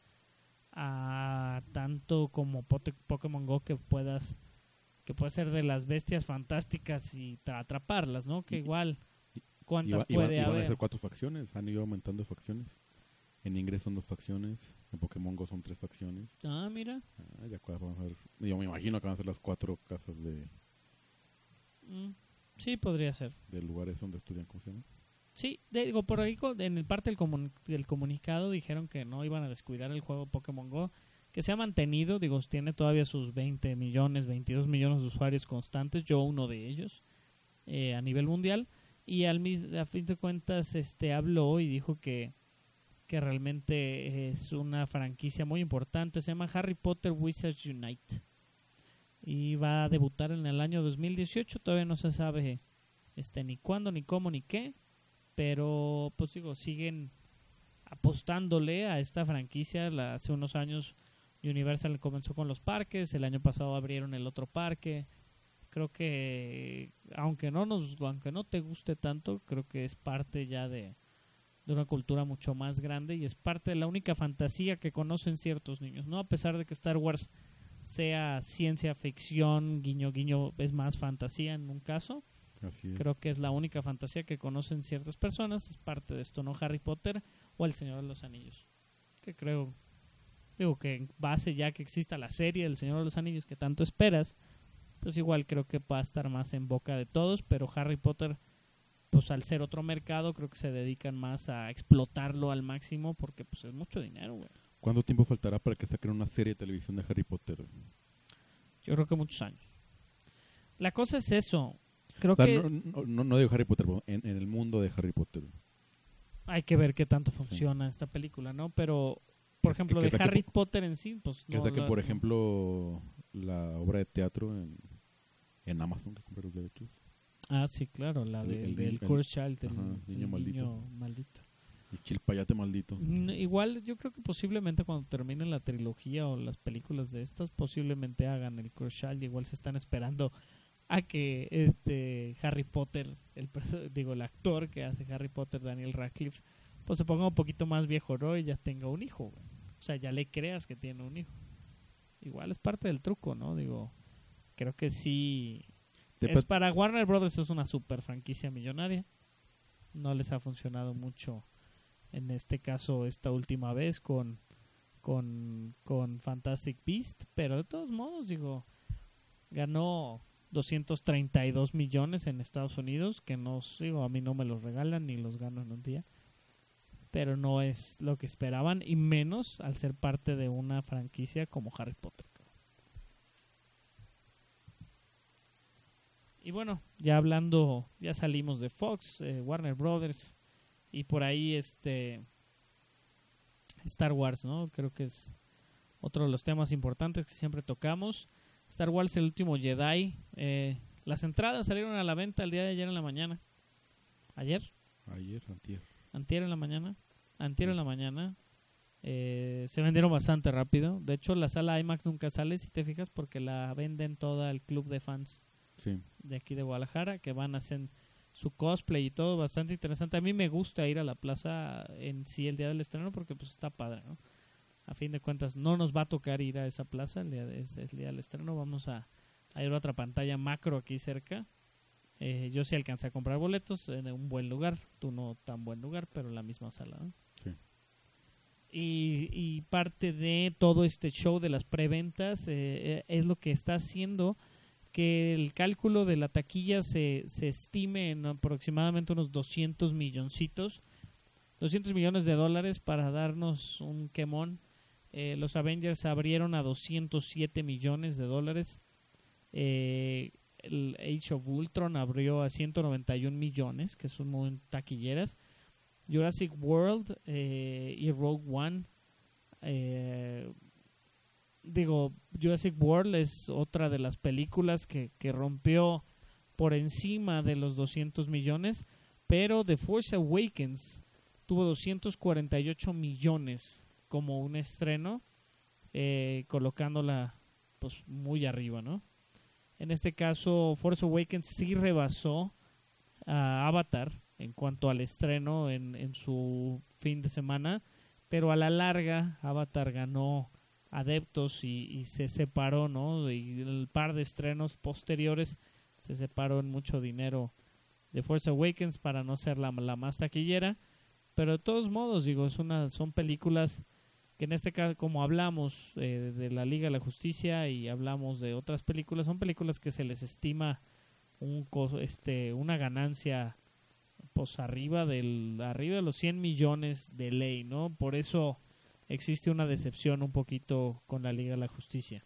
a tanto como Pote- Pokémon Go que puedas que puede ser de las bestias fantásticas y tra- atraparlas, ¿no? Que Y- igual y- cuántas iba- iba- puede iban a haber. ser cuatro facciones, han ido aumentando facciones. En Ingress son dos facciones, en Pokémon Go son tres facciones. Ah, mira. Ah, ya cua- vamos a ver. Yo me imagino que van a ser las cuatro casas de, Mm, sí, podría ser. de lugares donde estudian, ¿cómo se llama? Sí, de- digo, por ahí co- en el parte del, comun- del comunicado dijeron que no iban a descuidar el juego Pokémon Go, que se ha mantenido, digo, tiene todavía sus veinte millones, veintidós millones de usuarios constantes, yo uno de ellos, eh, a nivel mundial, y al mis, a fin de cuentas este habló y dijo que, que realmente es una franquicia muy importante, se llama Harry Potter Wizards Unite, y va a debutar en el año dos mil dieciocho, todavía no se sabe este, ni cuándo, ni cómo, ni qué, pero pues digo, siguen apostándole a esta franquicia. La, hace unos años Universal comenzó con los parques, el año pasado abrieron el otro parque. Creo que aunque no nos aunque no te guste tanto, creo que es parte ya de, de una cultura mucho más grande y es parte de la única fantasía que conocen ciertos niños, ¿no? A pesar de que Star Wars sea ciencia ficción, guiño guiño, es más fantasía en un caso. Así es. Creo que es la única fantasía que conocen ciertas personas, es parte de esto, ¿no? Harry Potter o El Señor de los Anillos. Que creo, digo que en base ya que exista la serie El Señor de los Anillos que tanto esperas, pues igual creo que va a estar más en boca de todos, pero Harry Potter, pues al ser otro mercado, creo que se dedican más a explotarlo al máximo porque pues es mucho dinero, güey. ¿Cuánto tiempo faltará para que saquen una serie de televisión de Harry Potter? Yo creo que muchos años. La cosa es eso. Creo O sea, que no, no, no digo Harry Potter, pero en, en el mundo de Harry Potter. hay que ver qué tanto funciona esta película, ¿no? Pero, por Que- ejemplo, que de saque Harry po- Potter en sí, pues Que no. saquen, la- por no. ejemplo, la obra de teatro en, en Amazon, que compré los derechos. Ah, sí, claro, la El- de, el del ni- el- Cursed Child, el, ajá, el niño maldito. niño maldito. El chilpayate maldito. Mm, Igual yo creo que posiblemente cuando termine la trilogía o las películas de estas, posiblemente hagan el Cursed Child. Igual se están esperando a que este Harry Potter, el perso- digo el actor que hace Harry Potter, Daniel Radcliffe, pues se ponga un poquito más viejo, ¿no? Y ya tenga un hijo, güey. O sea, ya le creas que tiene un hijo. Igual es parte del truco, ¿no? Digo, creo que sí. Te Es pat- para Warner Brothers es una super franquicia millonaria. No les ha funcionado mucho en este caso esta última vez con con, con Fantastic Beast, pero de todos modos digo, ganó doscientos treinta y dos millones en Estados Unidos, que no digo, a mí no me los regalan ni los gano en un día, pero no es lo que esperaban y menos al ser parte de una franquicia como Harry Potter. Y bueno, ya hablando, ya salimos de Fox, eh, Warner Brothers y por ahí este Star Wars, ¿no? Creo que es otro de los temas importantes que siempre tocamos. Star Wars, el último Jedi. Eh, las entradas salieron a la venta el día de ayer en la mañana. ¿Ayer? Ayer, antier. ¿Antier en la mañana? Antier en la mañana. Eh, se vendieron bastante rápido. De hecho, la sala IMAX nunca sale, si te fijas, porque la venden toda el club de fans Sí. de aquí de Guadalajara, que van a hacer su cosplay y todo, bastante interesante. A mí me gusta ir a la plaza en sí el día del estreno porque pues está padre, ¿no? A fin de cuentas no nos va a tocar ir a esa plaza el día, de, es el día del estreno, vamos a, a ir a otra pantalla macro aquí cerca. Eh, yo sí alcancé a comprar boletos en un buen lugar, tú no tan buen lugar, pero en la misma sala, ¿no? Sí. Y, y parte de todo este show de las preventas eh, es lo que está haciendo que el cálculo de la taquilla se, se estime en aproximadamente unos doscientos milloncitos, doscientos millones de dólares para darnos un quemón. Eh, los Avengers abrieron a doscientos siete millones de dólares. Eh, el Age of Ultron abrió a ciento noventa y un millones, que son muy taquilleras. Jurassic World eh, y Rogue One eh, digo, Jurassic World es otra de las películas que, que rompió por encima de los doscientos millones, pero The Force Awakens tuvo doscientos cuarenta y ocho millones como un estreno, eh, colocándola pues muy arriba, ¿no? En este caso, Force Awakens sí rebasó a Avatar en cuanto al estreno en, en su fin de semana, pero a la larga Avatar ganó adeptos y, y se separó, ¿no? Y el par de estrenos posteriores se separó en mucho dinero de Force Awakens para no ser la, la más taquillera, pero de todos modos, digo, es una, son películas que en este caso, como hablamos eh, de la Liga de la Justicia y hablamos de otras películas, son películas que se les estima un cos- este una ganancia pues arriba del arriba de los cien millones de ley, ¿no? Por eso existe una decepción un poquito con la Liga de la Justicia.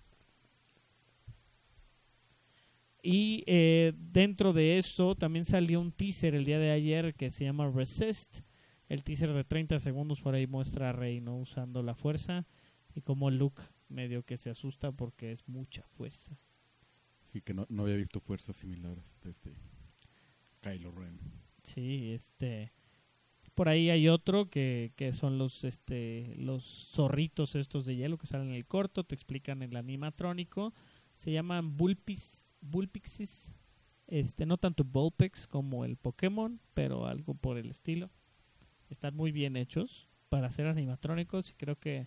Y eh, dentro de eso también salió un teaser el día de ayer que se llama Resist. El teaser de treinta segundos por ahí muestra a Rey, ¿no? Usando la fuerza y como Luke medio que se asusta porque es mucha fuerza. Sí, que no, no había visto fuerzas similares desde... Kylo Ren. Sí, este... Por ahí hay otro que, que son los este los zorritos estos de hielo que salen en el corto, te explican el animatrónico. Se llaman Bulpix, Bulpixis. Este, no tanto Vulpix como el Pokémon, pero algo por el estilo. Están muy bien hechos para ser animatrónicos y creo que...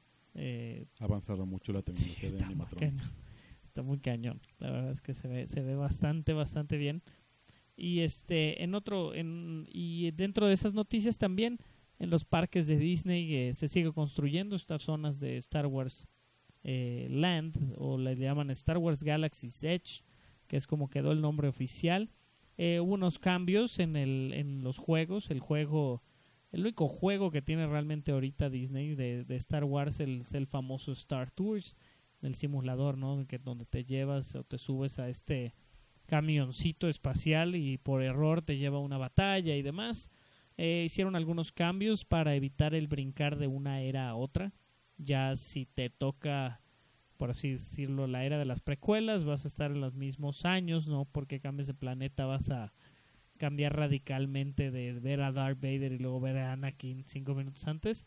Eh, ha avanzado mucho la tecnología sí, de animatrónicos. Cañón. Está muy cañón. La verdad es que se ve, se ve bastante, bastante bien. Y este, en otro, en, y dentro de esas noticias también, en los parques de Disney eh, se sigue construyendo estas zonas de Star Wars eh, Land, o le llaman Star Wars Galaxy's Edge, que es como quedó el nombre oficial. Eh, hubo unos cambios en el, en los juegos. El juego, el único juego que tiene realmente ahorita Disney de, de Star Wars el, es el famoso Star Tours, el simulador, ¿no? Que donde te llevas o te subes a este camioncito espacial y por error te lleva a una batalla y demás. Eh, hicieron algunos cambios para evitar el brincar de una era a otra. Ya si te toca, por así decirlo, la era de las precuelas, vas a estar en los mismos años, no porque cambies de planeta vas a cambiar radicalmente de ver a Darth Vader y luego ver a Anakin cinco minutos antes.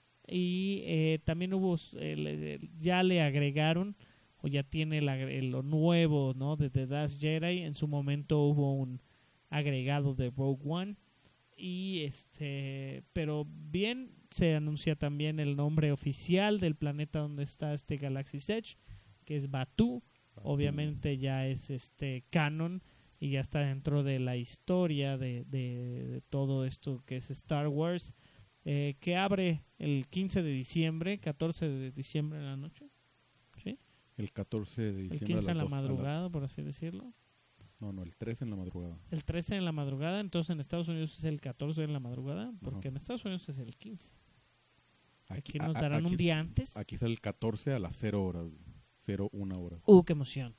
Y eh, también hubo, eh, ya le agregaron o ya tiene la, el, lo nuevo, ¿no? de The Last Jedi. En su momento hubo un agregado de Rogue One. Y este, pero bien, se anuncia también el nombre oficial del planeta donde está este Galaxy's Edge, que es Batuu. Batuu. Obviamente ya es este canon y ya está dentro de la historia de, de, de todo esto que es Star Wars, eh, que abre el quince de diciembre, catorce de diciembre en la noche. ¿Sí? El catorce de diciembre. El quince en la dos, madrugada, las... por así decirlo. No, no, el trece en la madrugada. El trece en la madrugada, entonces en Estados Unidos es el catorce en la madrugada, porque no. En Estados Unidos es el quince. Aquí, aquí nos darán aquí, un día antes. Aquí es el catorce a las cero horas, cero una hora. Uh, qué emoción.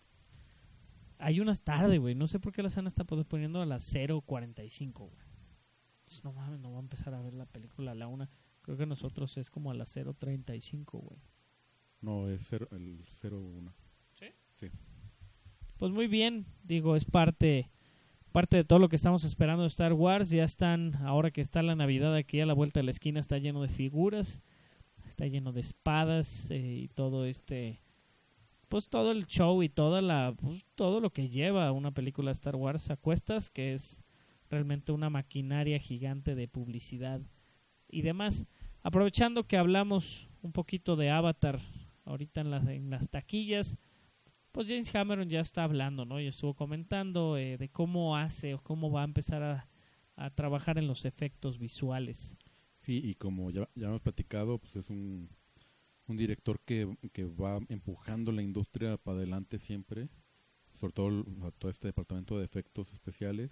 Hay unas tarde, güey, no sé por qué la sana está poniendo a las cero cuarenta y cinco, güey. Entonces, no mames, no voy a empezar a ver la película a la una. Creo que nosotros es como a las cero treinta y cinco, güey. No, es cero, el cero una. ¿Sí? Sí. Pues muy bien, digo, es parte parte de todo lo que estamos esperando de Star Wars. Ya están, ahora que está la Navidad aquí a la vuelta de la esquina, está lleno de figuras, está lleno de espadas eh, y todo este, pues todo el show y toda la, pues, todo lo que lleva una película de Star Wars a cuestas, que es realmente una maquinaria gigante de publicidad y demás. Aprovechando que hablamos un poquito de Avatar ahorita en las, en las taquillas, pues James Cameron ya está hablando, ¿no? Y estuvo comentando eh, de cómo hace o cómo va a empezar a, a trabajar en los efectos visuales. Sí, y como ya, ya hemos platicado, pues es un, un director que, que va empujando la industria para adelante siempre, sobre todo a todo este departamento de efectos especiales,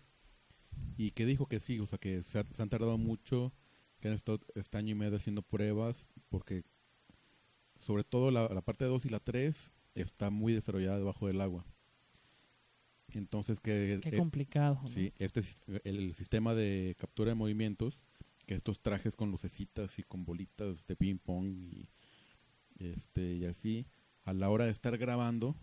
y que dijo que sí, o sea, que se, ha, se han tardado mucho, que han estado este año y medio haciendo pruebas, porque sobre todo la, la parte dos y la tres está muy desarrollada debajo del agua. Entonces que... Qué eh, complicado, ¿no? Sí, este el, el sistema de captura de movimientos, que estos trajes con lucecitas y con bolitas de ping pong y, este, y así, a la hora de estar grabando,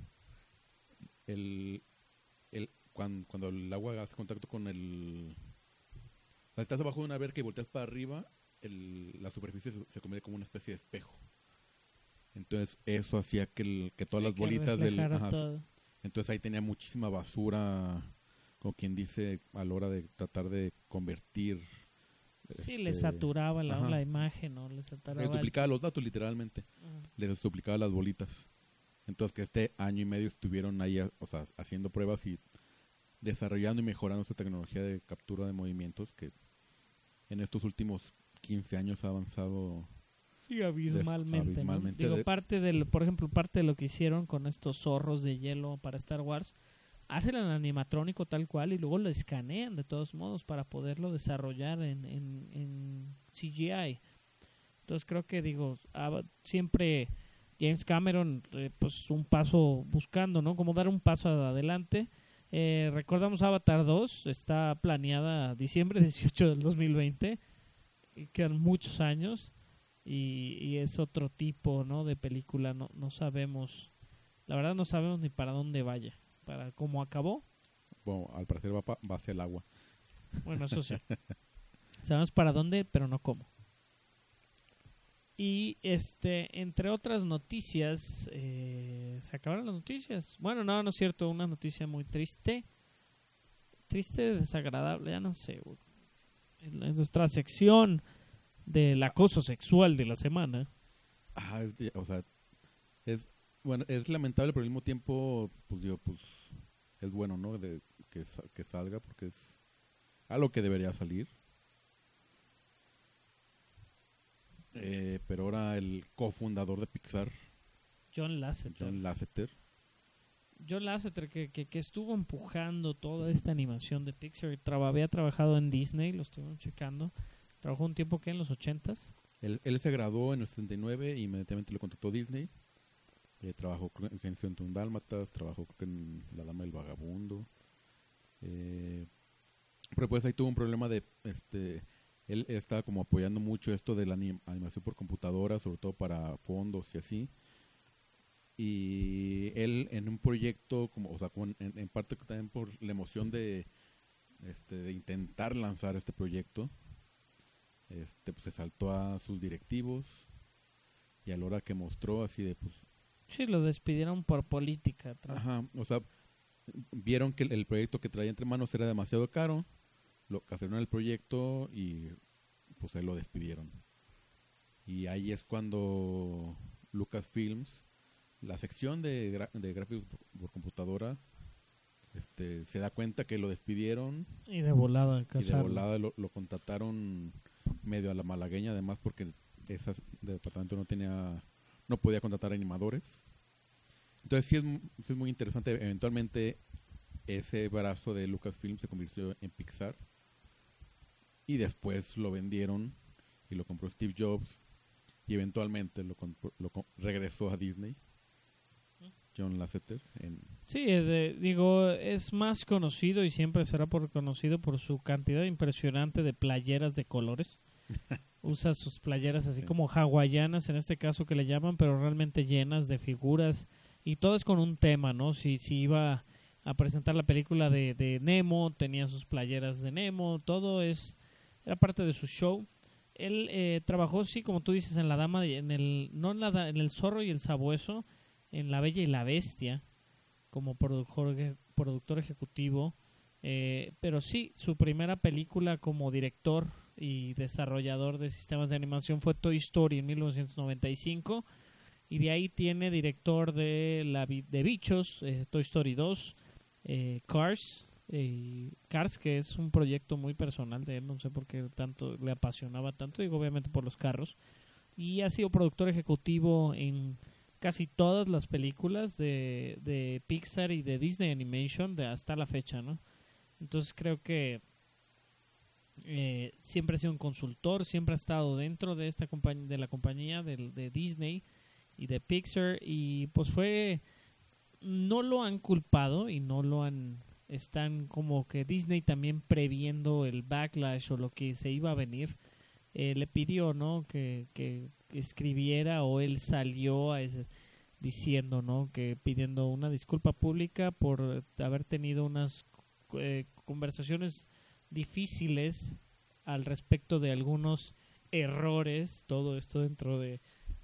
el, el, cuando, cuando el agua hace contacto con el... O sea, estás abajo de una alberca y volteas para arriba, el, la superficie se, se convierte como una especie de espejo. Entonces eso hacía que, el, que todas sí, las que bolitas del... Ajá, todo. Entonces ahí tenía muchísima basura, como quien dice, a la hora de tratar de convertir... Sí, este, le saturaba la, la imagen, ¿no? Le saturaba... Le duplicaba el... los datos, literalmente. Uh-huh. Les duplicaba las bolitas. Entonces que este año y medio estuvieron ahí, o sea, haciendo pruebas y desarrollando y mejorando esta tecnología de captura de movimientos que en estos últimos quince años ha avanzado... Sí, abismalmente, abismalmente ¿no? Digo, de... parte del, por ejemplo, parte de lo que hicieron con estos zorros de hielo para Star Wars, hacen el animatrónico tal cual y luego lo escanean de todos modos para poderlo desarrollar en, en, en C G I. Entonces creo que, digo, siempre James Cameron, eh, pues un paso buscando, ¿no? Como dar un paso adelante. Eh, recordamos Avatar dos, está planeada diciembre dieciocho del dos mil veinte, y quedan muchos años. Y, y es otro tipo, ¿no? de película, no no sabemos, la verdad no sabemos ni para dónde vaya, para cómo acabó. Bueno, al parecer va, pa, va hacia el agua. Bueno, eso sí. Sabemos para dónde, pero no cómo. Y este, entre otras noticias, eh, se acabaron las noticias. Bueno, no, no es cierto, una noticia muy triste. Triste, desagradable, ya no sé. En, en nuestra sección del acoso sexual de la semana. Ah, es, o sea, es bueno, es lamentable, pero al mismo tiempo, pues digo, pues es bueno, ¿no? De que, que salga, porque es algo que debería salir. Eh, pero ahora el cofundador de Pixar, John Lasseter. John Lasseter, John Lasseter que, que, que estuvo empujando toda esta animación de Pixar. Traba, había trabajado en Disney, lo estuvieron checando. Trabajó un tiempo que en los ochentas. Él, él se graduó en el setenta y nueve y inmediatamente lo contrató Disney. Eh, trabajó en ciento uno Dálmatas, trabajó en La Dama del Vagabundo. Eh, pero pues ahí tuvo un problema de... este Él estaba como apoyando mucho esto de la anim- animación por computadora, sobre todo para fondos y así. Y él en un proyecto, como, o sea, como en, en parte también por la emoción de, este, de intentar lanzar este proyecto, este, pues se saltó a sus directivos y a la hora que mostró así de pues... Sí, lo despidieron por política. Tra- Ajá, o sea, vieron que el, el proyecto que traía entre manos era demasiado caro, lo cancelaron el proyecto y pues ahí lo despidieron. Y ahí es cuando Lucasfilms, la sección de, gra- de gráficos por, por computadora, este, se da cuenta que lo despidieron Y de volada, y de casarlo. volada lo, lo contrataron medio a la malagueña, además porque ese departamento no tenía, no podía contratar animadores. Entonces sí es, mu- sí es muy interesante. Eventualmente ese brazo de Lucasfilm se convirtió en Pixar y después lo vendieron y lo compró Steve Jobs y eventualmente lo, compro- lo co- regresó a Disney, John Lasseter. En, Sí, eh, de- digo, es más conocido y siempre será por conocido por su cantidad impresionante de playeras de colores. Usa sus playeras así Sí. como hawaianas, en este caso que le llaman, pero realmente llenas de figuras. Y todo es con un tema, ¿no? Si, si iba a presentar la película de, de Nemo, tenía sus playeras de Nemo, todo es era parte de su show. Él eh, trabajó, sí, como tú dices, en La Dama, y en el no en, la, da- en El Zorro y el Sabueso, en La Bella y la Bestia, como productor, productor ejecutivo. Eh, pero sí, su primera película como director y desarrollador de sistemas de animación fue Toy Story en mil novecientos noventa y cinco. Y de ahí tiene director de, la, bi- de Bichos, eh, Toy Story dos, eh, Cars, eh, Cars, que es un proyecto muy personal de él, no sé por qué tanto le apasionaba tanto, digo obviamente por los carros. Y ha sido productor ejecutivo en casi todas las películas de, de Pixar y de Disney Animation de hasta la fecha, ¿no? Entonces creo que eh, siempre ha sido un consultor, siempre ha estado dentro de esta compañía, de la compañía de, de Disney y de Pixar, y pues fue, no lo han culpado y no lo han, están como que Disney también previendo el backlash o lo que se iba a venir. Eh, le pidió, ¿no?, que, que escribiera, o él salió a ese, diciendo, ¿no?, que pidiendo una disculpa pública por haber tenido unas eh, conversaciones difíciles al respecto de algunos errores, todo esto dentro de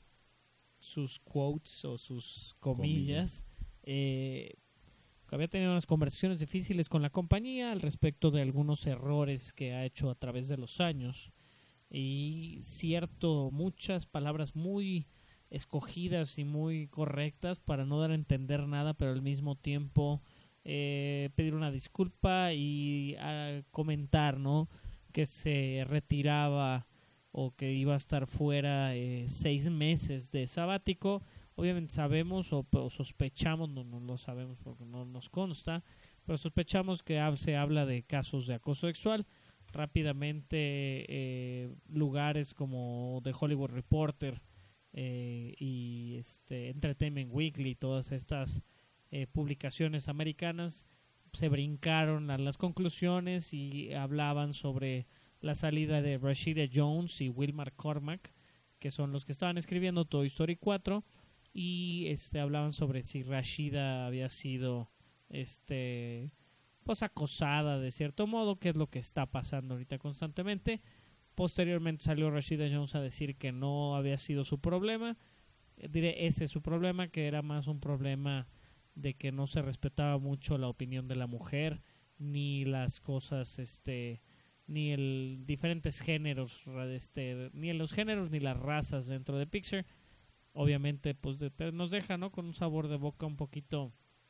sus quotes o sus comillas, eh, había tenido unas conversaciones difíciles con la compañía al respecto de algunos errores que ha hecho a través de los años, y cierto, muchas palabras muy escogidas y muy correctas para no dar a entender nada, pero al mismo tiempo eh, pedir una disculpa y a comentar, ¿no?, que se retiraba o que iba a estar fuera eh, seis meses de sabático. Obviamente sabemos o, o sospechamos, no, no lo sabemos porque no nos consta, pero sospechamos que hab- se habla de casos de acoso sexual. Rápidamente eh, lugares como The Hollywood Reporter eh, y este Entertainment Weekly, todas estas eh, publicaciones americanas se brincaron a las conclusiones y hablaban sobre la salida de Rashida Jones y Will McCormack, que son los que estaban escribiendo Toy Story cuatro, y este hablaban sobre si Rashida había sido este pues acosada de cierto modo, que es lo que está pasando ahorita constantemente. Posteriormente salió Rashida Jones a decir que no había sido su problema. Eh, diré, ese es su problema, que era más un problema de que no se respetaba mucho la opinión de la mujer, ni las cosas, este, ni el diferentes géneros, este, ni en los géneros ni las razas dentro de Pixar. Obviamente, pues de, nos deja, ¿no?, con un sabor de boca un poquito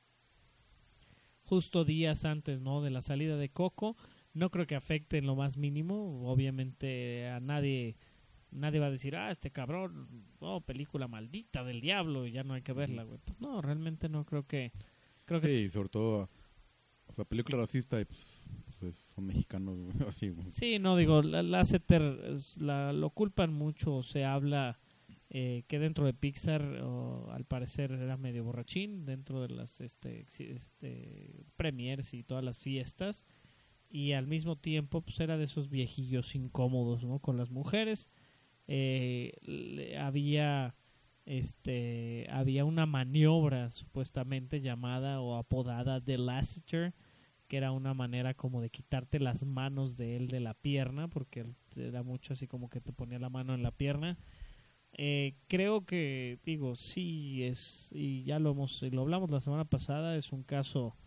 justo días antes, ¿no?, de la salida de Coco. No creo que afecte en lo más mínimo. Obviamente a nadie nadie va a decir, ah, este cabrón, oh, película maldita del diablo, ya no hay que verla, güey. Pues no, realmente no creo que... creo que sí, sobre todo, o sea, película racista, y pues, pues son mexicanos, así. Sí, no, digo, la, Lasseter la, lo culpan mucho, se habla eh, que dentro de Pixar, oh, al parecer era medio borrachín, dentro de las este, este premiers y todas las fiestas, y al mismo tiempo pues era de esos viejillos incómodos, ¿no?, con las mujeres. Eh, le, había este había una maniobra supuestamente llamada o apodada The Lasseter, que era una manera como de quitarte las manos de él de la pierna, porque él era mucho así como que te ponía la mano en la pierna. Eh, creo que, digo, sí es, y ya lo hemos lo hablamos la semana pasada, es un caso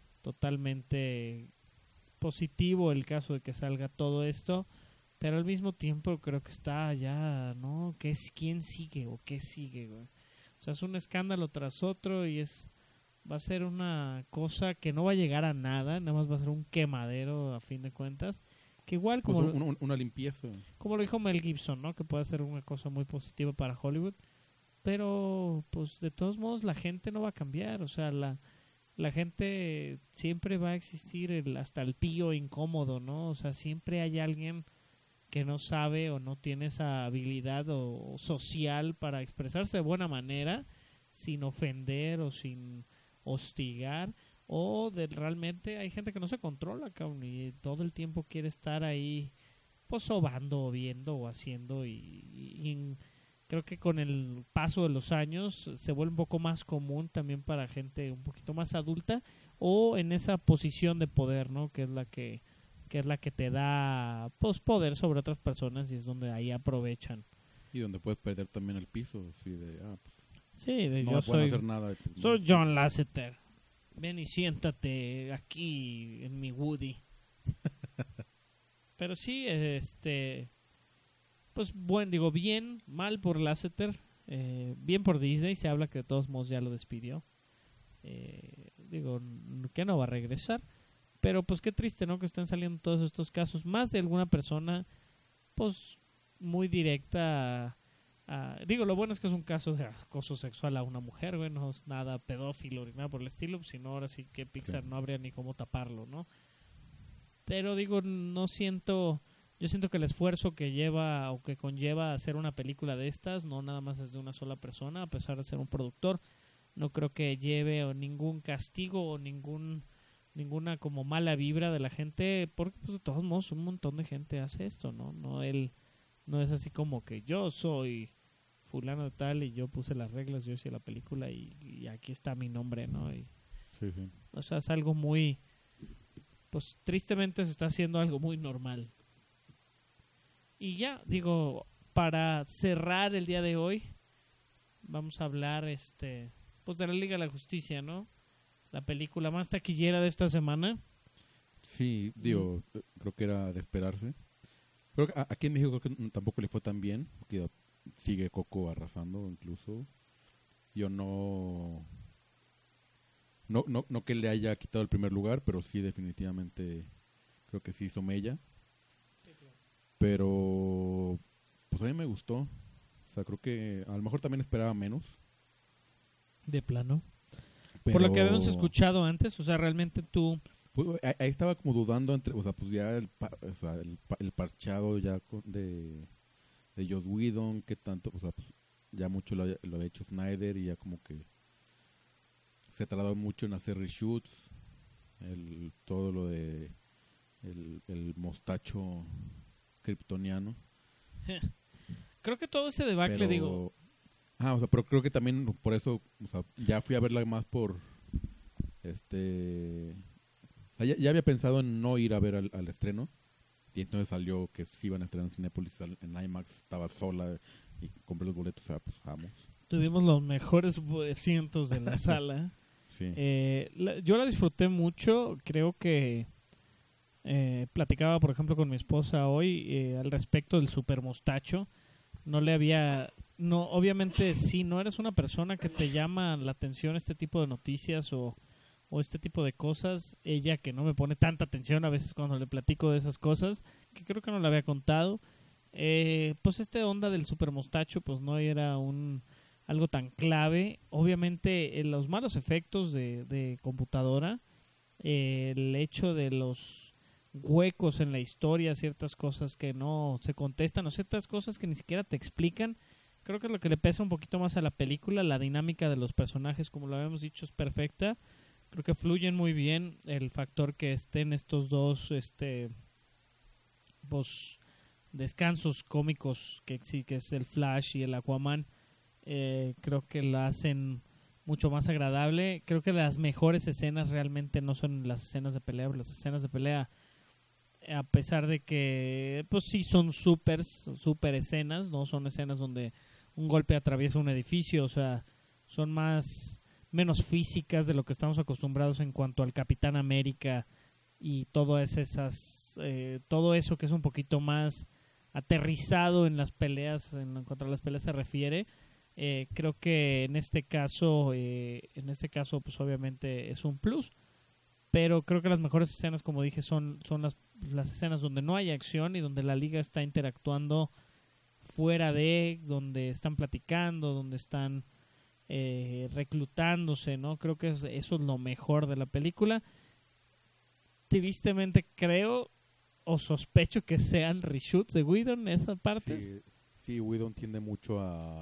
totalmente positivo el caso de que salga todo esto, pero al mismo tiempo creo que está ya, ¿no? ¿Qué es, quién sigue o qué sigue, güey? O sea, es un escándalo tras otro y es va a ser una cosa que no va a llegar a nada, nada más va a ser un quemadero a fin de cuentas, que igual como pues una, una limpieza, como lo dijo Mel Gibson, ¿no?, que puede ser una cosa muy positiva para Hollywood, pero pues de todos modos la gente no va a cambiar, o sea, la la gente siempre va a existir, el, hasta el tío incómodo, ¿no? O sea, siempre hay alguien que no sabe o no tiene esa habilidad o, o social para expresarse de buena manera, sin ofender o sin hostigar, o de realmente hay gente que no se controla, cabrón, y todo el tiempo quiere estar ahí, pues sobando o viendo o haciendo, y, y, y creo que con el paso de los años se vuelve un poco más común también para gente un poquito más adulta o en esa posición de poder, ¿no?, que es la que que es la que te da, pues, poder sobre otras personas, y es donde ahí aprovechan. Y donde puedes perder también el piso, así de, ah, pues, sí, de no yo pueden soy hacer nada. Pues, soy no. John Lasseter. Ven y siéntate aquí en mi Woody. Pero sí, este, pues bueno, digo, bien, mal por Lasseter, eh, bien por Disney, se habla que de todos modos ya lo despidió. Eh, digo, que no va a regresar. Pero pues qué triste, ¿no?, que estén saliendo todos estos casos, más de alguna persona, pues, muy directa a, a, digo, lo bueno es que es un caso de acoso sexual a una mujer, güey, no es nada pedófilo ni nada por el estilo, sino ahora sí que Pixar sí. no habría ni cómo taparlo, ¿no? Pero digo, no siento, yo siento que el esfuerzo que lleva o que conlleva hacer una película de estas, no nada más es de una sola persona, a pesar de ser un productor, no creo que lleve o ningún castigo o ningún... ninguna como mala vibra de la gente, porque pues de todos modos un montón de gente hace esto, ¿no? No él no es así como que yo soy fulano de tal y yo puse las reglas, yo hice la película y, y aquí está mi nombre, ¿no? Y, sí, sí. O sea, es algo muy, pues tristemente se está haciendo algo muy normal. Y ya, digo, para cerrar el día de hoy, vamos a hablar este pues de la Liga de la Justicia, ¿no? La película más taquillera de esta semana. Sí, digo, mm. creo que era de esperarse. Creo que aquí en México creo que tampoco le fue tan bien, porque sigue Coco arrasando incluso. Yo no, no, no, no que le haya quitado el primer lugar, pero sí definitivamente creo que sí hizo mella. Sí, claro. Pero pues a mí me gustó. O sea, creo que a lo mejor también esperaba menos. De plano. Pero por lo que habíamos escuchado antes, o sea, realmente tú... Pues, ahí estaba como dudando entre, o sea, pues ya el, o sea, el, el parchado ya con, de, de Joss Whedon, que tanto, o sea, pues ya mucho lo, lo había hecho Snyder y ya como que se tardó mucho en hacer reshoots, el, todo lo de el, el mostacho kryptoniano. Creo que todo ese debacle, pero, digo... Ah, o sea, pero creo que también por eso, o sea, ya fui a verla más por, este, sea, ya, ya había pensado en no ir a ver al, al estreno. Y entonces salió que sí iban a estrenar en Cinépolis al- en IMAX. Estaba sola y compré los boletos. O sea, pues vamos. Tuvimos los mejores asientos de la sala. Sí. Eh, la- yo la disfruté mucho. Creo que eh, platicaba, por ejemplo, con mi esposa hoy eh, al respecto del super mostacho. No le había... No, obviamente, si no eres una persona que te llama la atención este tipo de noticias o, o este tipo de cosas, ella que no me pone tanta atención a veces cuando le platico de esas cosas, que creo que no le había contado, eh, pues esta onda del super mostacho pues no era un algo tan clave. Obviamente eh, los malos efectos de, de computadora, eh, el hecho de los huecos en la historia, ciertas cosas que no se contestan o ciertas cosas que ni siquiera te explican, creo que es lo que le pesa un poquito más a la película. La dinámica de los personajes, como lo habíamos dicho, es perfecta. Creo que fluyen muy bien. El factor que estén estos dos este pues descansos cómicos, que sí, que es el Flash y el Aquaman, eh, creo que la hacen mucho más agradable. Creo que las mejores escenas realmente no son las escenas de pelea, las escenas de pelea, a pesar de que pues sí son super, super escenas, no son escenas donde un golpe atraviesa un edificio, o sea, son más menos físicas de lo que estamos acostumbrados en cuanto al Capitán América y todas esas eh, todo eso que es un poquito más aterrizado en las peleas, en cuanto a las peleas se refiere. Eh, creo que en este caso eh, en este caso pues obviamente es un plus, pero creo que las mejores escenas, como dije, son son las las escenas donde no hay acción y donde la liga está interactuando fuera de, donde están platicando, donde están eh, reclutándose, ¿no? Creo que es, eso es lo mejor de la película. Tristemente creo o sospecho que sean reshoots de Whedon esas partes. Sí, sí, Whedon tiende mucho a,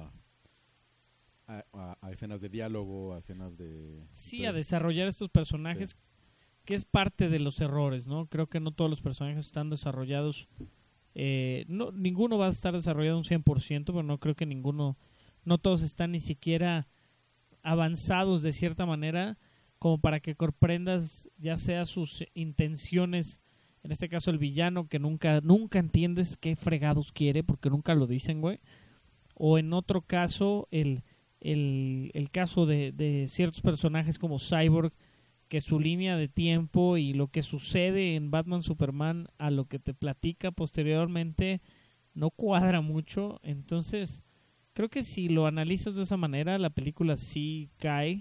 a, a, a escenas de diálogo, a escenas de... Sí, entonces, a desarrollar estos personajes, sí, que es parte de los errores, ¿no? Creo que no todos los personajes están desarrollados. Eh, no, ninguno va a estar desarrollado un cien por ciento, pero no creo que ninguno, no todos están ni siquiera avanzados de cierta manera como para que comprendas ya sea sus intenciones, en este caso el villano, que nunca nunca entiendes qué fregados quiere porque nunca lo dicen, güey, o en otro caso el, el, el caso de, de ciertos personajes como Cyborg, que su línea de tiempo y lo que sucede en Batman Superman a lo que te platica posteriormente no cuadra mucho. Entonces creo que si lo analizas de esa manera la película sí cae,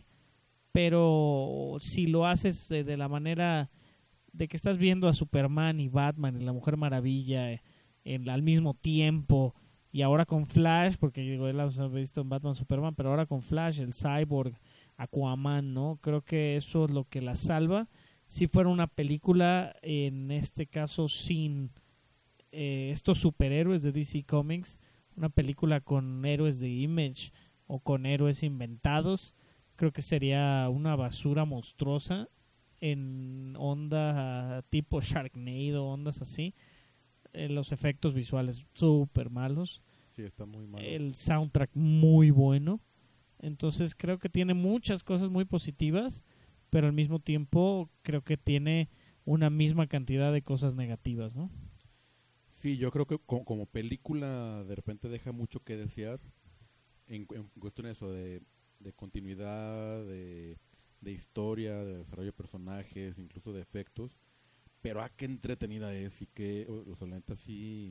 pero si lo haces de, de la manera de que estás viendo a Superman y Batman y la Mujer Maravilla eh, en, al mismo tiempo, y ahora con Flash, porque yo él lo he visto en Batman Superman, pero ahora con Flash, el Cyborg, Aquaman, ¿no? Creo que eso es lo que la salva. Si fuera una película, en este caso sin eh, estos superhéroes de D C Comics, una película con héroes de Image o con héroes inventados, creo que sería una basura monstruosa en onda tipo Sharknado, ondas así. Eh, los efectos visuales súper malos. Sí, está muy mal. El soundtrack muy bueno. Entonces creo que tiene muchas cosas muy positivas, pero al mismo tiempo creo que tiene una misma cantidad de cosas negativas, ¿no? Sí, yo creo que como, como película de repente deja mucho que desear en, en cuestión de eso, de, de continuidad, de, de historia, de desarrollo de personajes, incluso de efectos. Pero ah, qué entretenida es y que, o sea, la neta sí...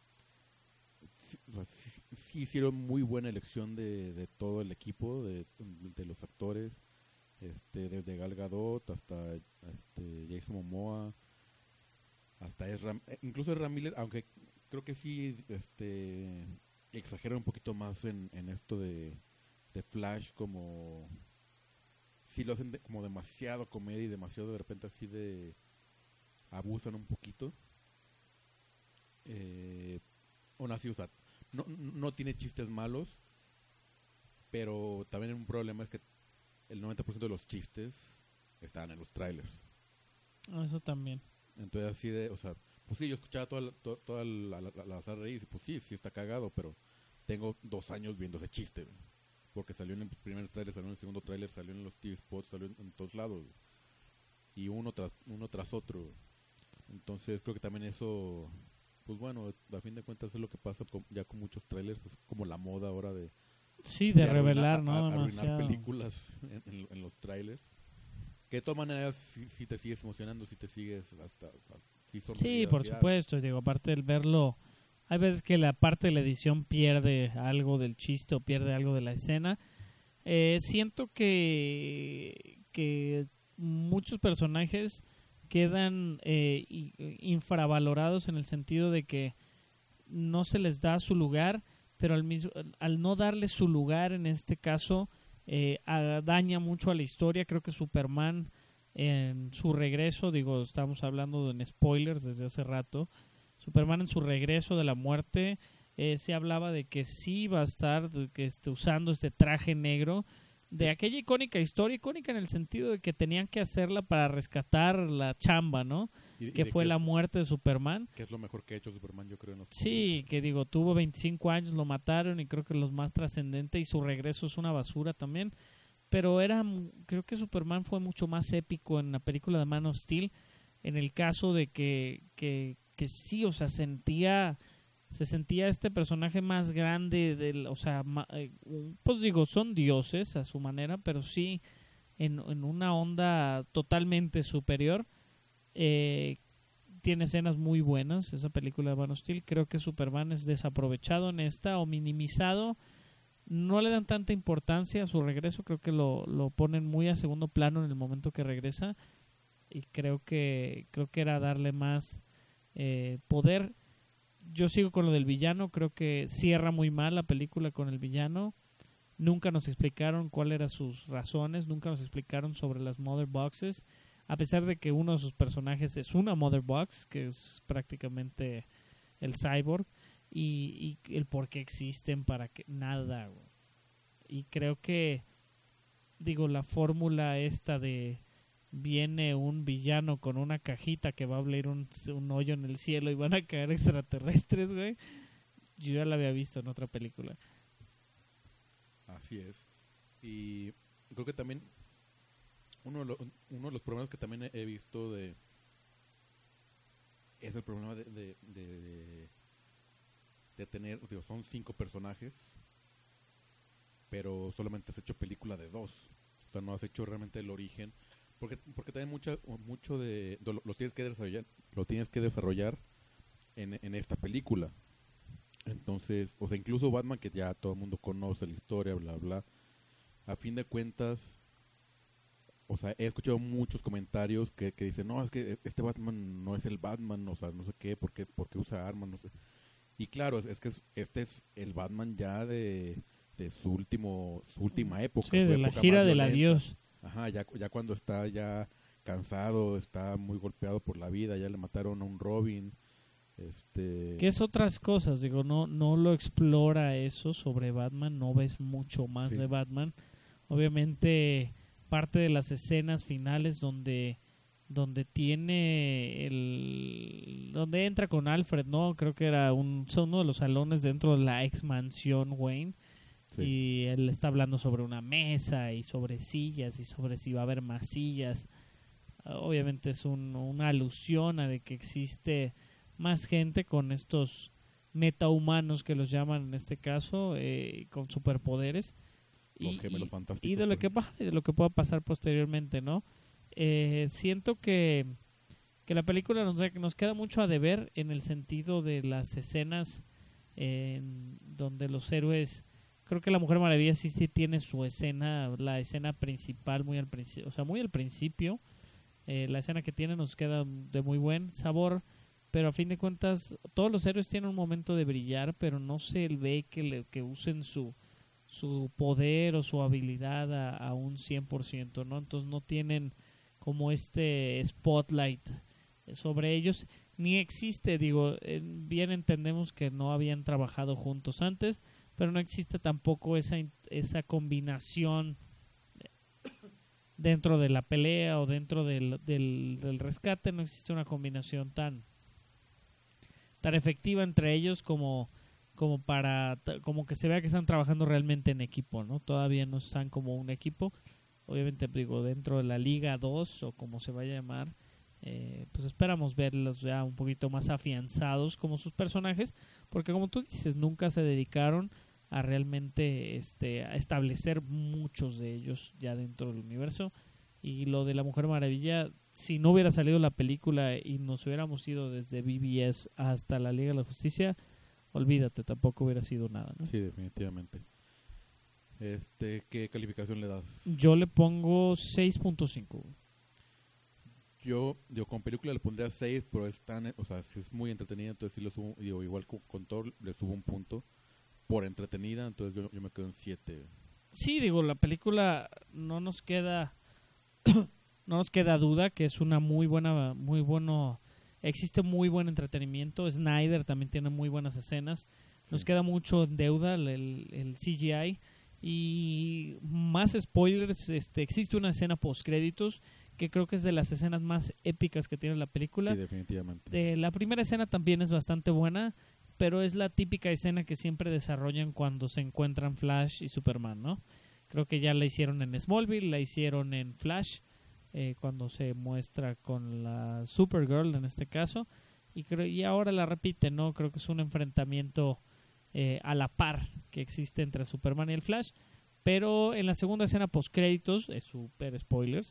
Sí, o sea, sí, sí hicieron muy buena elección de, de todo el equipo, de, de los actores, este, desde Gal Gadot hasta este, Jason Momoa, hasta Ezra, incluso Ezra Miller, aunque creo que sí este, exagera un poquito más en, en esto de, de Flash, como sí lo hacen de, como demasiado comedia y demasiado de repente así de abusan un poquito. Eh, aún así, o sea, no, no tiene chistes malos, pero también un problema es que el noventa por ciento de los chistes estaban en los trailers. Eso también. Entonces así de, o sea, pues sí, yo escuchaba toda la, to, toda la, la, la, la sala y pues sí, sí está cagado, pero tengo dos años viendo ese chiste, porque salió en el primer trailer, salió en el segundo trailer, salió en los T V spots, salió en, en todos lados. y uno tras uno tras otro. Entonces creo que también eso, pues bueno, a fin de cuentas es lo que pasa con, ya con muchos trailers, es como la moda ahora de Sí, de, de revelar, arruinar, ¿no? a- arruinar Demasiado. películas en, en- en los trailers. Que de todas maneras si, si te sigues emocionando, si te sigues hasta... hasta sí, Sí, por supuesto. Digo, aparte del verlo, hay veces que la parte de la edición pierde algo del chiste o pierde algo de la escena. Eh, siento que, que muchos personajes quedan eh, i- infravalorados en el sentido de que no se les da su lugar, pero al, mismo, al no darle su lugar en este caso eh, a- daña mucho a la historia. Creo que Superman en su regreso, digo, estamos hablando en spoilers desde hace rato, Superman en su regreso de la muerte eh, se hablaba de que sí iba a estar de que esté usando este traje negro de aquella icónica historia, icónica en el sentido de que tenían que hacerla para rescatar la chamba, ¿no? Y- y Que de fue que la es- muerte de Superman. que es lo mejor que ha hecho Superman, yo creo, en los Sí, que digo, tuvo veinticinco años, lo mataron y creo que los más trascendente y su regreso es una basura también. Pero era, mu- creo que Superman fue mucho más épico en la película de Man of Steel, en el caso de que, que, que sí, o sea, sentía, se sentía este personaje más grande, del, o sea, ma- eh, pues digo, son dioses a su manera, pero sí en, en una onda totalmente superior. Eh, tiene escenas muy buenas esa película de Man of Steel. Creo que Superman es desaprovechado en esta o minimizado. No le dan tanta importancia a su regreso. Creo que lo, lo ponen muy a segundo plano en el momento que regresa. Y creo que creo que era darle más eh, poder. Yo sigo con lo del villano. Creo que cierra muy mal la película con el villano. Nunca nos explicaron cuáles eran sus razones. Nunca nos explicaron sobre las Mother Boxes. A pesar de que uno de sus personajes es una Mother Box, que es prácticamente el cyborg, y, y el por qué existen, para que nada. Güey. Y creo que, digo, la fórmula esta de viene un villano con una cajita que va a abrir un, un hoyo en el cielo y van a caer extraterrestres, güey. Yo ya la había visto en otra película. Así es. Y creo que también uno de, lo- uno de los problemas que también he, he visto de es el problema de, de, de, de- de tener, digo, son cinco personajes, pero solamente has hecho película de dos. O sea, no has hecho realmente el origen. Porque, porque también mucha, mucho de, de lo, lo tienes que desarrollar, lo tienes que desarrollar en, en esta película. Entonces, o sea, incluso Batman, que ya todo el mundo conoce la historia, bla, bla. A fin de cuentas, o sea, he escuchado muchos comentarios que, que dicen, no, es que este Batman no es el Batman, o sea, no sé qué, por qué, por qué usa armas, no sé. Y claro, es, es que es- este es el Batman ya de, de su último su última época. Sí, su de la época gira más del violenta. adiós. Ajá, ya, ya cuando está ya cansado, está muy golpeado por la vida, ya le mataron a un Robin. Este, Que es otras cosas, digo, no no lo explora eso sobre Batman, no ves mucho más Sí. de Batman. Obviamente parte de las escenas finales donde donde tiene el donde entra con Alfred, ¿no? Creo que era un son uno de los salones dentro de la ex mansión Wayne. sí. Y él está hablando sobre una mesa y sobre sillas y sobre si va a haber más sillas. Ah, obviamente es un, una alusión a de que existe más gente con estos metahumanos que los llaman en este caso, eh, con superpoderes. Los Y- gemelos y- fantásticos. y de lo que pues. pa- de lo que pueda pasar posteriormente, ¿no? Eh, siento que que la película nos, nos queda mucho a deber en el sentido de las escenas en donde los héroes, creo que la Mujer Maravilla sí, sí tiene su escena, la escena principal muy al principio, o sea, muy al principio. Eh, la escena que tiene nos queda de muy buen sabor, pero a fin de cuentas todos los héroes tienen un momento de brillar, pero no se ve que, le, que usen su su poder o su habilidad a, a un cien por ciento, ¿no? Entonces no tienen como este spotlight sobre ellos, ni existe, digo, eh, bien entendemos que no habían trabajado juntos antes, pero no existe tampoco esa, in- esa combinación dentro de la pelea o dentro del, del, del rescate, no existe una combinación tan tan efectiva entre ellos como como para ta- como que se vea que están trabajando realmente en equipo, ¿no? Todavía no están como un equipo. obviamente digo dentro de la Liga dos o como se vaya a llamar, eh, pues esperamos verlos ya un poquito más afianzados como sus personajes, porque como tú dices, nunca se dedicaron a realmente este a establecer muchos de ellos ya dentro del universo. Y lo de la Mujer Maravilla, si no hubiera salido la película y nos hubiéramos ido desde B B S hasta la Liga de la Justicia, olvídate, tampoco hubiera sido nada, ¿no? Sí, definitivamente. Este, ¿qué calificación le das? Yo le pongo seis punto cinco. Yo, yo con película le pondría seis, pero es tan, o sea, si es muy entretenida, entonces sí lo subo, digo, igual con, con Thor le subo un punto por entretenida, entonces yo, yo me quedo en siete. Sí, digo, la película no nos queda no nos queda duda que es una muy buena, muy bueno, existe muy buen entretenimiento. Snyder también tiene muy buenas escenas. Nos Sí. queda mucho en deuda el, el, el C G I y más spoilers. Este, existe una escena post créditos que creo que es de las escenas más épicas que tiene la película. Sí, definitivamente. De la primera escena también es bastante buena, pero es la típica escena que siempre desarrollan cuando se encuentran Flash y Superman, ¿no? Creo que ya la hicieron en Smallville, la hicieron en Flash, eh, cuando se muestra con la Supergirl en este caso, y creo y ahora la repiten, ¿no? Creo que es un enfrentamiento eh, a la par que existe entre Superman y el Flash, pero en la segunda escena post créditos, es super spoilers,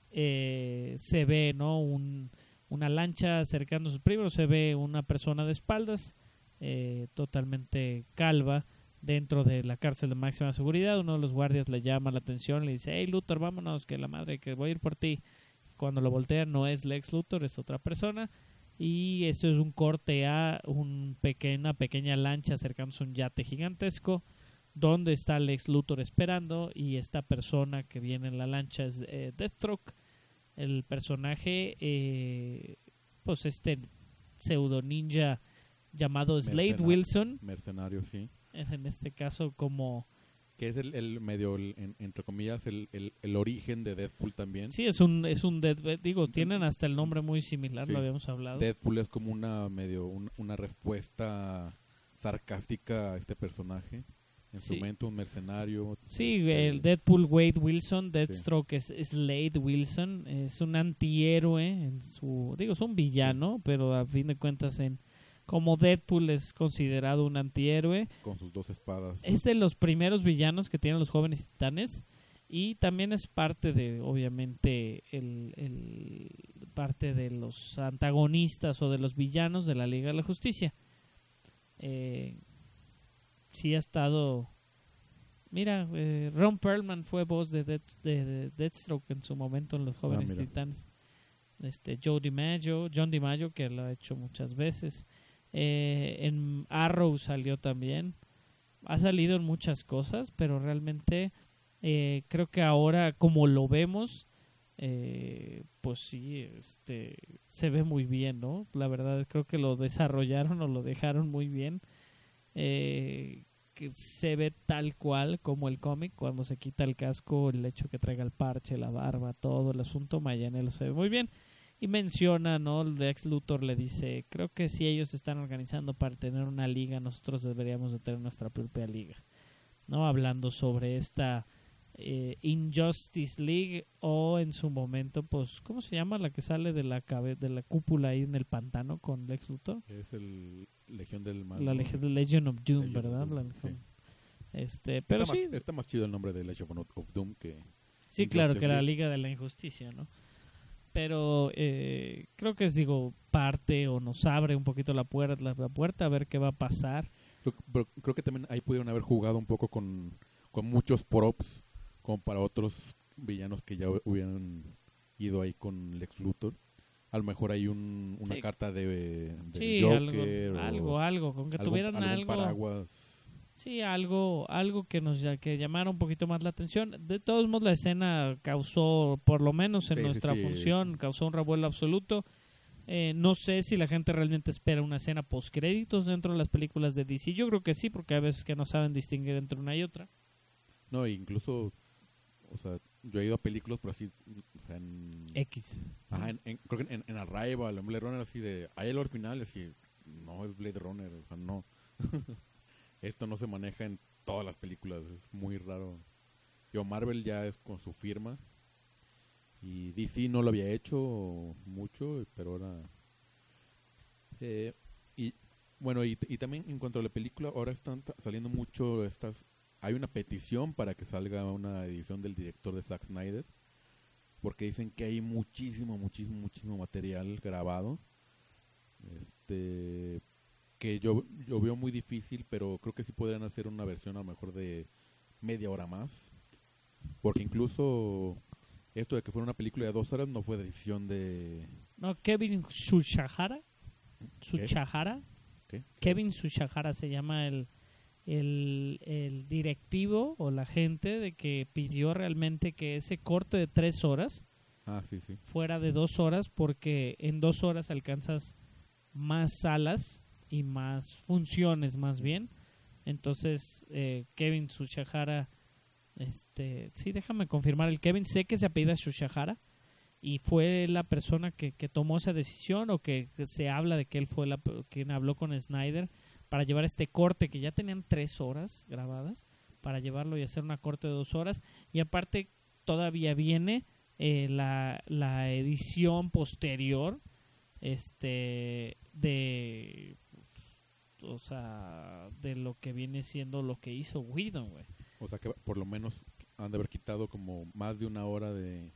eh, se ve, ¿no? Un, una lancha acercándose primero, se ve una persona de espaldas, eh, totalmente calva, dentro de la cárcel de máxima seguridad. Uno de los guardias le llama la atención, le dice, hey Luthor, vámonos, que la madre, que voy a ir por ti. Cuando lo voltea no es Lex Luthor, es otra persona. Y esto es un corte a un peque una pequeña lancha acercándose a un yate gigantesco, donde está Lex Luthor esperando, y esta persona que viene en la lancha es eh, Deathstroke. El personaje, eh, pues este pseudo ninja llamado Slade Mercena- Wilson, Mercenario, sí. en este caso como Que es el, el medio, el- en- entre comillas, el, el, el origen de Deadpool también. sí es un es un Dead- digo tienen hasta el nombre muy similar, Sí. lo habíamos hablado. Deadpool es como una medio un- una respuesta sarcástica a este personaje. En su Sí. momento un mercenario. Sí, este, el Deadpool Wade Wilson, Deathstroke es Slade Wilson, es un antihéroe en su digo es un villano, pero a fin de cuentas en como Deadpool es considerado un antihéroe. con sus dos espadas. Es de los primeros villanos que tienen los Jóvenes Titanes y también es parte de, obviamente, el, el parte de los antagonistas o de los villanos de la Liga de la Justicia. Eh, sí ha estado... Mira, eh, Ron Perlman fue voz de, Death, de, de Deathstroke en su momento en los Jóvenes mira. Titanes. Este, Joe DiMaggio, John DiMaggio, que lo ha hecho muchas veces. Eh, en Arrow salió también. Ha salido en muchas cosas, pero realmente eh, creo que ahora como lo vemos, eh, pues sí, este, se ve muy bien, ¿no? La verdad creo que lo desarrollaron o lo dejaron muy bien. Eh, que se ve tal cual como el cómic, cuando se quita el casco, el hecho que traiga el parche, la barba, todo el asunto, Mayanelo se ve muy bien. Y menciona, ¿no? El Lex Luthor le dice, creo que si ellos se están organizando para tener una liga, nosotros deberíamos de tener nuestra propia liga, ¿no? Hablando sobre esta eh, Injustice League, o en su momento, pues, ¿cómo se llama? La que sale de la cabe de la cúpula ahí en el pantano con Lex Luthor. Es el Legión del Mal. La ¿no? Legion, Legion of Doom, Legion of ¿verdad? Doom, La sí. Legion- Este, pero está, sí, más, está más chido el nombre de Legion of, of Doom que... sí, claro, que la League. Liga de la Injusticia, ¿no? Pero eh, creo que es, digo, parte o nos abre un poquito la puerta, la, la puerta a ver qué va a pasar. Creo, pero creo que también ahí pudieron haber jugado un poco con, con muchos props, como para otros villanos que ya hubieran ido ahí con Lex Luthor. A lo mejor hay un, una Sí. carta de, de Sí, Joker algo, o algo, algo, con que algún- tuvieran algún algo. paraguas. Sí, algo, algo que nos ya- que llamara un poquito más la atención. De todos modos, la escena causó, por lo menos en Sí, sí, nuestra sí. función, causó un revuelo absoluto. Eh, no sé si la gente realmente espera una escena post créditos dentro de las películas de D C. Yo creo que sí, porque hay veces que no saben distinguir entre una y otra. No, incluso, o sea, yo he ido a películas, pero así, o sea, en, X. ajá, en, en- creo que en, en Arrival, en Blade Runner, así de, hay algo al final, así, no es Blade Runner, o sea, no. Esto no se maneja en todas las películas, es muy raro. Yo, Marvel ya es con su firma. Y D C no lo había hecho mucho, pero ahora... Eh, y bueno, y, y también en cuanto a la película, ahora están t- saliendo mucho estas... Hay una petición para que salga una edición del director de Zack Snyder, porque dicen que hay muchísimo, muchísimo, muchísimo material grabado. Este... que yo, yo veo muy difícil, pero creo que sí podrían hacer una versión a lo mejor de media hora más. Porque incluso esto de que fuera una película de dos horas no fue decisión de... No, Kevin Tsuchihara. Tsuchihara. ¿Qué? Kevin Tsuchihara se llama el, el, el directivo o la gente de que pidió realmente que ese corte de tres horas Ah, sí, sí. fuera de dos horas, porque en dos horas alcanzas más salas y más funciones, más bien. Entonces, eh, Kevin Tsuchihara, este, sí, déjame confirmar, el Kevin, sé que se apellida Tsuchihara, y fue la persona que, que tomó esa decisión, o que, que se habla de que él fue la, quien habló con Snyder para llevar este corte, que ya tenían tres horas grabadas, para llevarlo y hacer una corte de dos horas, y aparte todavía viene eh, la, la edición posterior, este, de, o sea, de lo que viene siendo lo que hizo Whedon, güey. O sea que por lo menos han de haber quitado como más de una hora de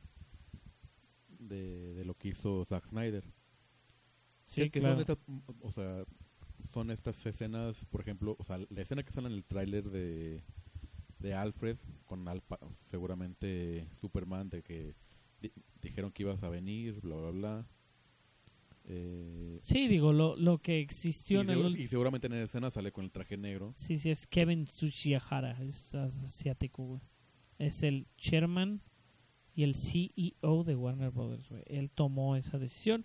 de, de lo que hizo Zack Snyder. Sí, que, que claro. son estas, o sea, son estas escenas, por ejemplo, o sea, la escena que sale en el tráiler de de Alfred con Alpa, seguramente Superman, de que di- dijeron que ibas a venir, bla bla bla. Eh, Sí, digo, lo, lo que y, existió en seguro- el... y seguramente en la escena sale con el traje negro. Sí, sí, es Kevin Tsuchihara, es asiático, güey. Es el chairman y el C E O de Warner Brothers, güey. Él tomó esa decisión.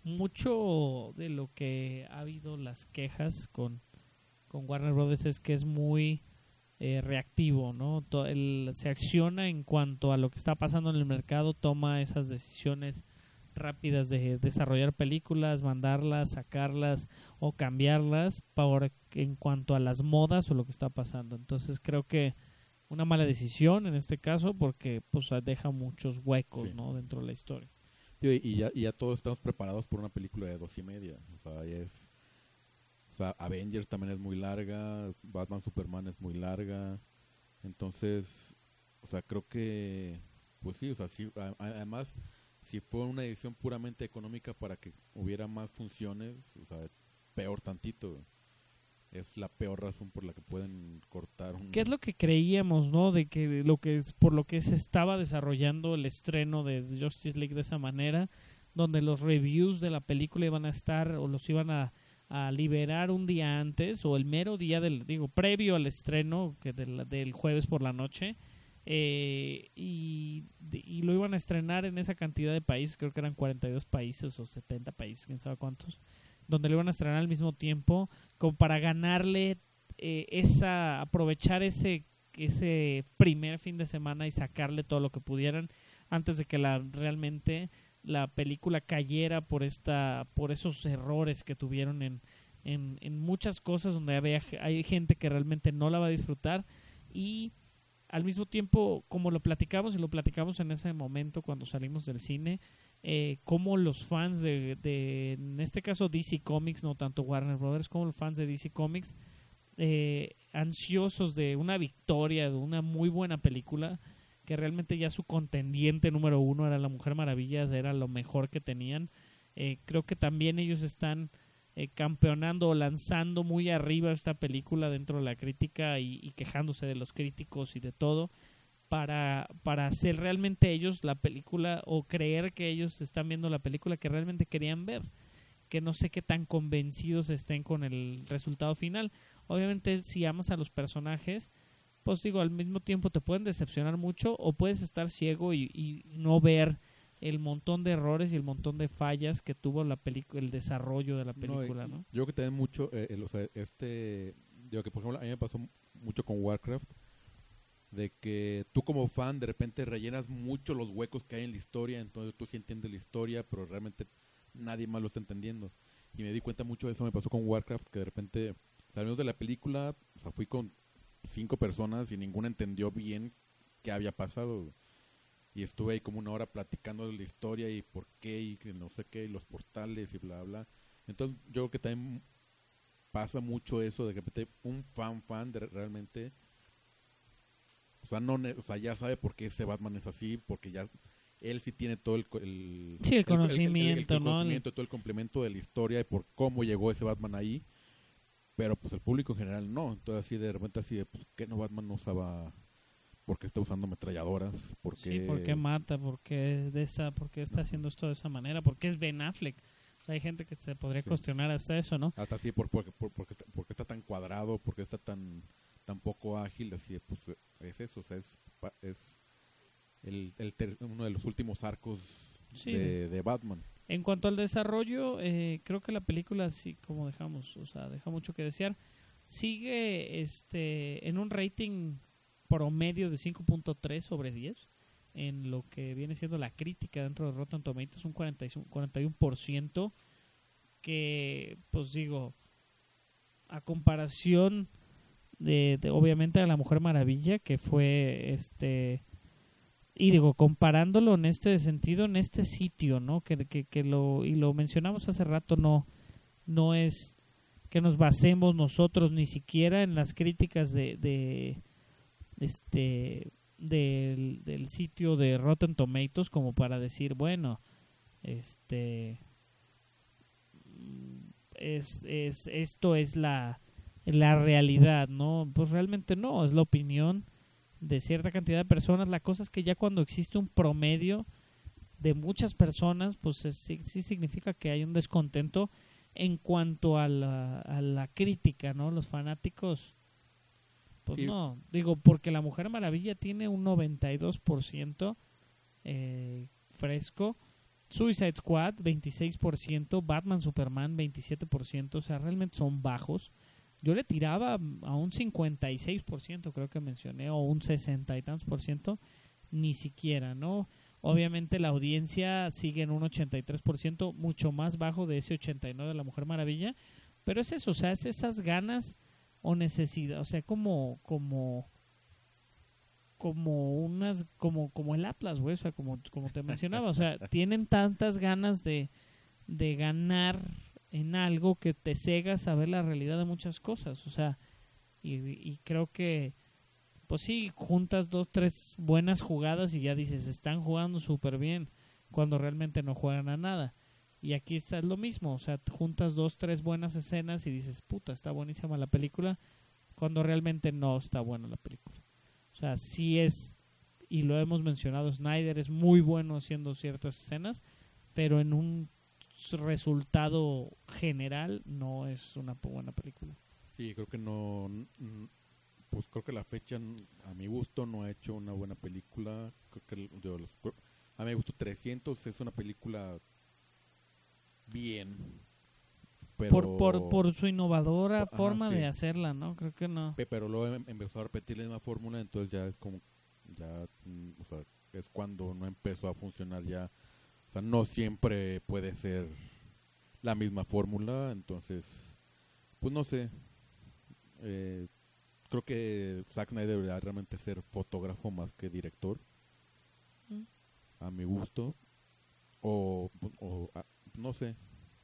Mucho de lo que ha habido las quejas con, con Warner Brothers es que es muy eh, reactivo, ¿no? To- él se acciona en cuanto a lo que está pasando en el mercado, toma esas decisiones rápidas de desarrollar películas, mandarlas, sacarlas o cambiarlas por, en cuanto a las modas o lo que está pasando. Entonces creo que una mala decisión en este caso, porque pues deja muchos huecos, Sí. ¿no?, dentro de la historia. Y, y ya, y ya todos estamos preparados por una película de dos y media. O sea, ya es, o sea, Avengers también es muy larga, Batman Superman es muy larga. Entonces, o sea, creo que, pues sí, o sea, sí, a- a- además, si fue una edición puramente económica para que hubiera más funciones, o sea, peor tantito. Es la peor razón por la que pueden cortar un... ¿Qué es lo que creíamos, no? De que lo que es, por lo que se estaba desarrollando el estreno de Justice League de esa manera, donde los reviews de la película iban a estar o los iban a, a liberar un día antes o el mero día del, digo, previo al estreno, que del, del jueves por la noche, eh, y, y lo iban a estrenar en esa cantidad de países, creo que eran cuarenta y dos países o setenta países, quién sabe cuántos, donde lo iban a estrenar al mismo tiempo, como para ganarle eh, esa, aprovechar ese ese primer fin de semana y sacarle todo lo que pudieran antes de que la realmente la película cayera por esta por esos errores que tuvieron en, en, en muchas cosas donde había, hay gente que realmente no la va a disfrutar, y al mismo tiempo, como lo platicamos y lo platicamos en ese momento cuando salimos del cine, eh, como los fans de, de, en este caso D C Comics, no tanto Warner Brothers, como los fans de D C Comics, eh, ansiosos de una victoria, de una muy buena película, que realmente ya su contendiente número uno era La Mujer Maravilla, era lo mejor que tenían. Eh, creo que también ellos están eh, campeonando o lanzando muy arriba esta película dentro de la crítica y, y quejándose de los críticos y de todo, para, para hacer realmente ellos la película, o creer que ellos están viendo la película que realmente querían ver, que no sé qué tan convencidos estén con el resultado final. Obviamente, si amas a los personajes, pues digo, al mismo tiempo te pueden decepcionar mucho, o puedes estar ciego y, y no ver el montón de errores y el montón de fallas que tuvo la película, el desarrollo de la película, ¿no? ¿no? Yo creo que también mucho, eh, el, o sea, este, digo que por ejemplo a mí me pasó mucho con Warcraft, de que tú como fan de repente rellenas mucho los huecos que hay en la historia, entonces tú sí entiendes la historia, pero realmente nadie más lo está entendiendo. Y me di cuenta mucho de eso, me pasó con Warcraft, que de repente salimos de la película, o sea, fui con cinco personas y ninguna entendió bien qué había pasado. Y estuve ahí como una hora platicando de la historia y por qué y que no sé qué, y los portales y bla, bla. Entonces yo creo que también pasa mucho eso de que un fan fan de realmente, o sea, no, o sea, ya sabe por qué ese Batman es así, porque ya él sí tiene todo el, el sí, el conocimiento, el, el, el, el, el ¿no? conocimiento, todo el complemento de la historia y por cómo llegó ese Batman ahí, pero pues el público en general no. Entonces así de repente así de, pues, ¿qué no Batman no usaba? ¿Por qué está usando ametralladoras? ¿Por qué? Sí, ¿por qué mata? ¿Por qué, de esa, ¿por qué está haciendo esto de esa manera? ¿Por qué es Ben Affleck? O sea, hay gente que se podría sí. cuestionar hasta eso, ¿no? Hasta así, por, por, por, porque, está, porque está tan cuadrado, porque está tan tan poco ágil, así pues es eso, o sea, es, es el, el ter, uno de los últimos arcos sí. de, de Batman. En cuanto al desarrollo, eh, creo que la película, sí, como dejamos, o sea, deja mucho que desear. Sigue este en un rating promedio de cinco punto tres sobre diez en lo que viene siendo la crítica dentro de Rotten Tomatoes, un cuarenta y uno por ciento, que pues digo, a comparación de, de obviamente a la Mujer Maravilla, que fue este y digo, comparándolo en este sentido, en este sitio, ¿no? Que, que, que lo y lo mencionamos hace rato, no no es que nos basemos nosotros ni siquiera en las críticas de, de este del, del sitio de Rotten Tomatoes como para decir, bueno, este es, es esto es la la realidad, ¿no? Pues realmente no, es la opinión de cierta cantidad de personas. La cosa es que ya cuando existe un promedio de muchas personas, pues es, sí, sí significa que hay un descontento en cuanto a la, a la crítica, ¿no? Los fanáticos, pues sí. no, digo, porque la Mujer Maravilla tiene un noventa y dos por ciento eh, fresco, Suicide Squad veintiséis por ciento, Batman Superman veintisiete por ciento, o sea, realmente son bajos. Yo le tiraba a un cincuenta y seis por ciento, creo que mencioné, o un sesenta y tantos por ciento, ni siquiera, ¿no? Obviamente la audiencia sigue en un ochenta y tres por ciento, mucho más bajo de ese ochenta y nueve por ciento de la Mujer Maravilla, pero es eso, o sea, es esas ganas o necesidad, o sea, como como como unas como como el Atlas, güey, o sea, como como te mencionaba, o sea, tienen tantas ganas de de ganar en algo que te cegas a ver la realidad de muchas cosas, o sea, y, y creo que pues sí, juntas dos, tres buenas jugadas y ya dices, están jugando súper bien, cuando realmente no juegan a nada. Y aquí está lo mismo, o sea, juntas dos, tres buenas escenas y dices, puta, está buenísima la película, cuando realmente no está buena la película. O sea, sí es, y lo hemos mencionado, Snyder es muy bueno haciendo ciertas escenas, pero en un resultado general no es una buena película. Sí, creo que no... N- Pues creo que la fecha, a mi gusto, no ha hecho una buena película. Creo que de los, a mí me gustó trescientos, es una película bien, pero por por por su innovadora por, forma ajá, sí. de hacerla, ¿no? Creo que no. Pero luego em, empezó a repetir la misma fórmula, entonces ya es como, ya, mm, o sea, es cuando no empezó a funcionar ya. O sea, no siempre puede ser la misma fórmula, entonces, pues no sé. Eh, Creo que Zack Snyder debería realmente ser fotógrafo más que director, mm. a mi gusto, o, o a, no sé.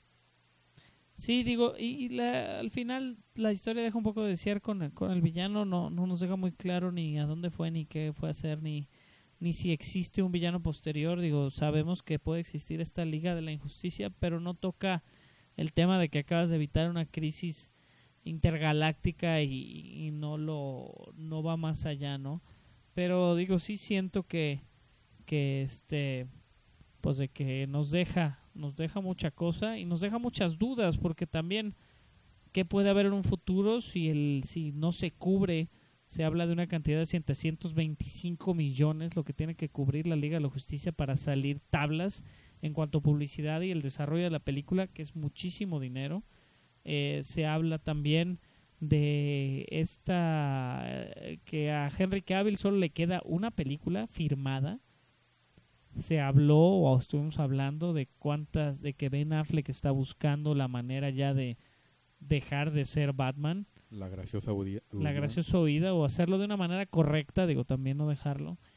Sí, digo, y, y la, al final la historia deja un poco de desear con el, con el villano, no no nos deja muy claro ni a dónde fue, ni qué fue a hacer, ni, ni si existe un villano posterior. Digo, sabemos que puede existir esta Liga de la Injusticia, pero no toca el tema de que acabas de evitar una crisis intergaláctica y, y no lo no va más allá, ¿no? Pero digo, sí siento que que este pues de que nos deja nos deja mucha cosa y nos deja muchas dudas, porque también qué puede haber en un futuro si el si no se cubre. Se habla de una cantidad de setecientos veinticinco millones lo que tiene que cubrir la Liga de la Justicia para salir tablas en cuanto a publicidad y el desarrollo de la película, que es muchísimo dinero. Eh, se habla también de esta eh, que a Henry Cavill solo le queda una película firmada. Se habló o estuvimos hablando de cuántas, de que Ben Affleck está buscando la manera ya de dejar de ser Batman, la graciosa huida, la graciosa huida, o hacerlo de una manera correcta, digo, también no dejarlo.